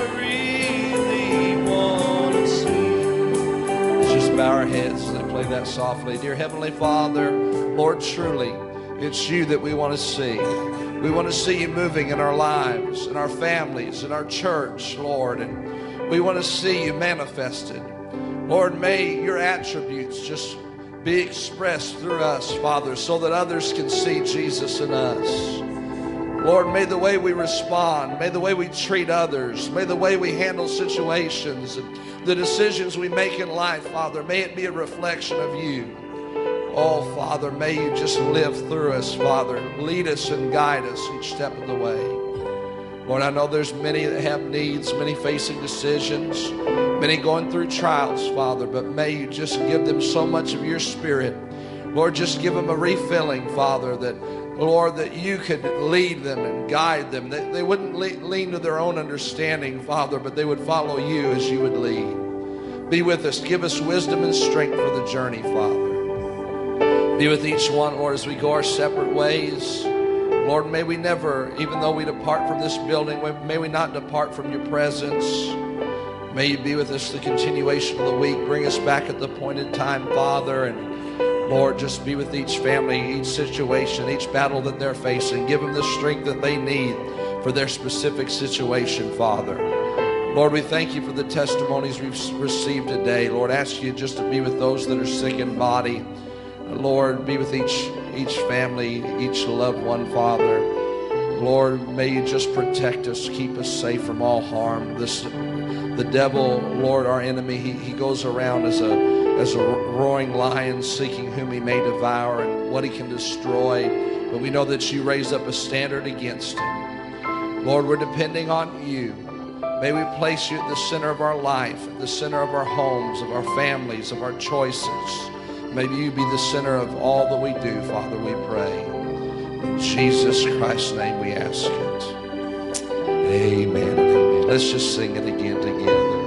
really want to see. Let's just bow our heads as they play that softly. Dear Heavenly Father, Lord, truly, it's you that we want to see. We want to see you moving in our lives, in our families, in our church, Lord, and we want to see you manifested. Lord, may your attributes just be expressed through us, Father, so that others can see Jesus in us. Lord, may the way we respond, may the way we treat others, may the way we handle situations and the decisions we make in life, Father, may it be a reflection of you. Oh, Father, may you just live through us, Father. Lead us and guide us each step of the way. Lord, I know there's many that have needs, many facing decisions, many going through trials, Father, but may you just give them so much of your Spirit. Lord, just give them a refilling, Father, that, Lord, that you could lead them and guide them. That they wouldn't le- lean to their own understanding, Father, but they would follow you as you would lead. Be with us. Give us wisdom and strength for the journey, Father. Be with each one, Lord, as we go our separate ways. Lord, may we never, even though we depart from this building, may we not depart from your presence. May you be with us the continuation of the week. Bring us back at the appointed time, Father. And Lord, just be with each family, each situation, each battle that they're facing. Give them the strength that they need for their specific situation, Father. Lord, we thank you for the testimonies we've received today. Lord, ask you just to be with those that are sick in body. Lord, be with each each family, each loved one, Father. Lord, may you just protect us, keep us safe from all harm. This, the devil, Lord, our enemy, he, he goes around as a as a roaring lion, seeking whom he may devour and what he can destroy. But we know that you raise up a standard against him. Lord, we're depending on you. May we place you at the center of our life, at the center of our homes, of our families, of our choices. May you be the center of all that we do, Father, we pray. In Jesus Christ's name we ask it. Amen and amen. Let's just sing it again together.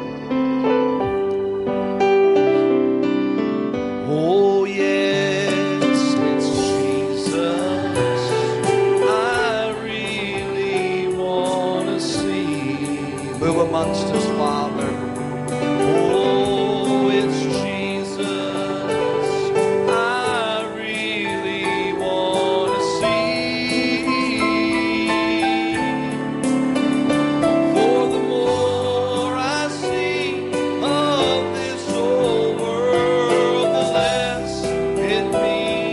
Oh, yes, it's Jesus I really want to see. Move amongst us, Father. Oh, it's Jesus I really want to see. For the more I see of this old world, the less it means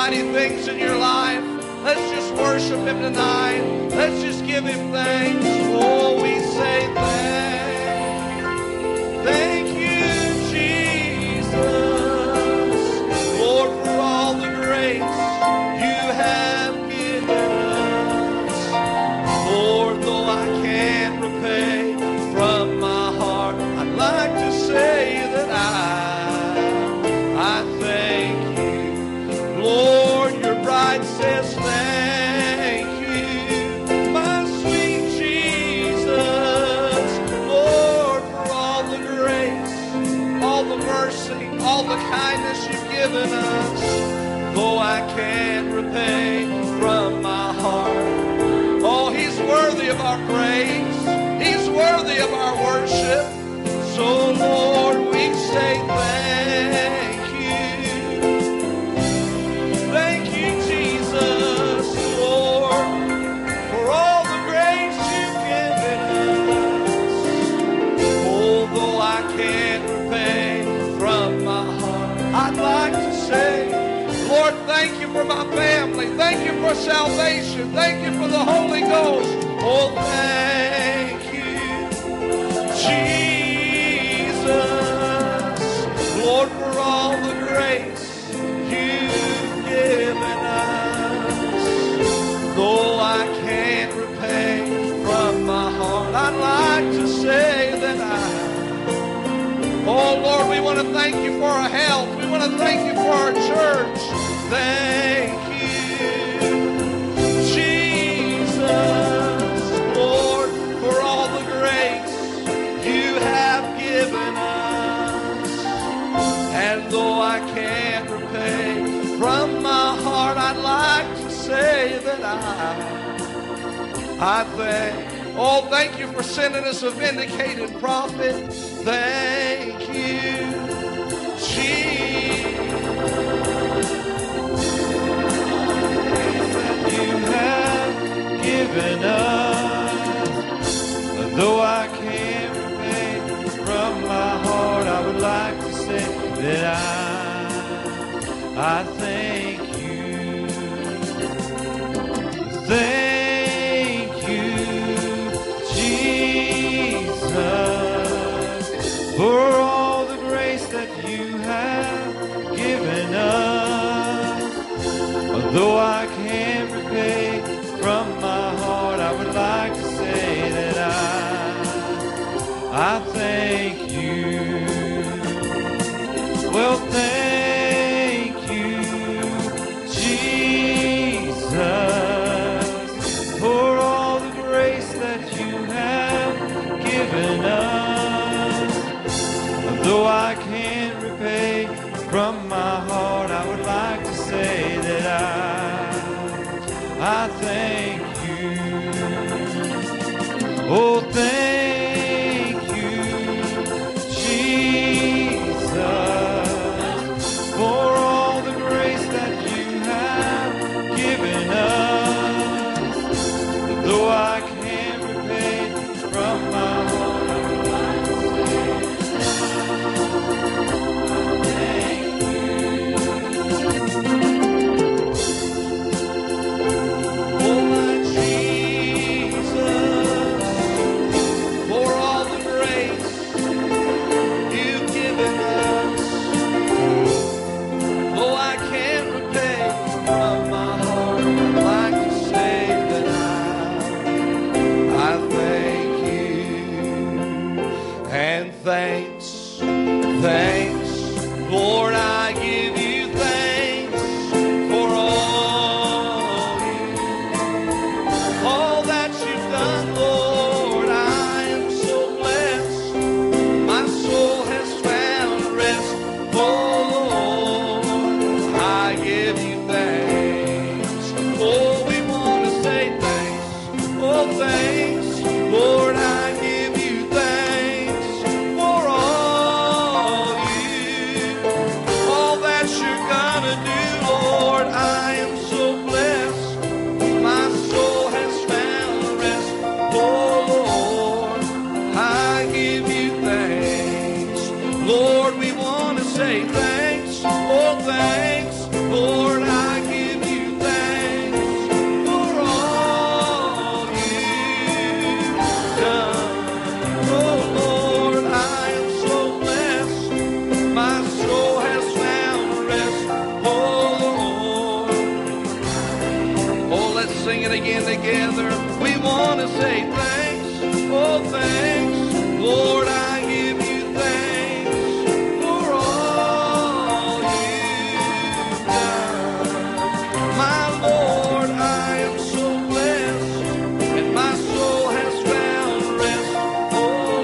mighty things in your life. Let's just worship Him tonight. Let's just give Him thanks. Oh, we say thank, thank you, Jesus, Lord, for all the grace you have given us. Lord, though I can't repay from my heart, I'd like to say that I, I thank you. Lord, your bride says thank you, my sweet Jesus, Lord, for all the grace, all the mercy, all the kindness you've given us. Though I can't repay from my heart, oh, He's worthy of our praise. He's worthy of our worship. So, Lord, we say thank you. Thank you, Jesus, Lord, for all the grace you've given us. Although I can't repay from my heart, I'd like to say, Lord, thank you for my family. Thank you for salvation. Thank you for the Holy Ghost. Oh, thank you, Jesus, Lord, for all the grace you've given us. Though I can't repay from my heart, I'd like to say that I, oh, Lord, we want to thank you for our health. We want to thank you for our church. Thank you, Jesus, Lord, for all the grace you have given us. And though I can't repay from my heart, I'd like to say that I, I thank, oh, thank you for sending us a vindicated prophet. Thank you, Jesus. You have given us. Though I can't repay from my heart, I would like to say that I, I thank you. Thank you, Jesus, for all the grace that you have given us. Although I can't repay from my heart, I would like to say that I, I thank you. Well, thank you, Jesus, for all the grace that you have given us. Although I can't repay from my heart, I would like to say that I, I thank you. Oh, thank you, Jesus, for all the grace that you have given us. Though I can't repay from my heart, I would like to thanks, thanks, Lord, I give you thanks for all you, all that you've done, Lord. I am so blessed, my soul has found rest, oh Lord, I give you thanks. Oh, we want to say thanks, oh thanks, Lord, I give you thanks for all you, all that you're gonna do, Lord. I am so blessed, my soul has found rest, oh Lord, I give you thanks. Lord, we want to say thanks, oh thanks, Lord, I give want to say thanks, oh thanks, Lord, I give you thanks for all you've done. My Lord, I am so blessed, and my soul has found rest, oh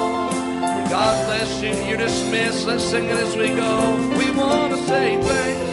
Lord. God bless you. You're dismissed. Let's sing it as we go. We want to say thanks.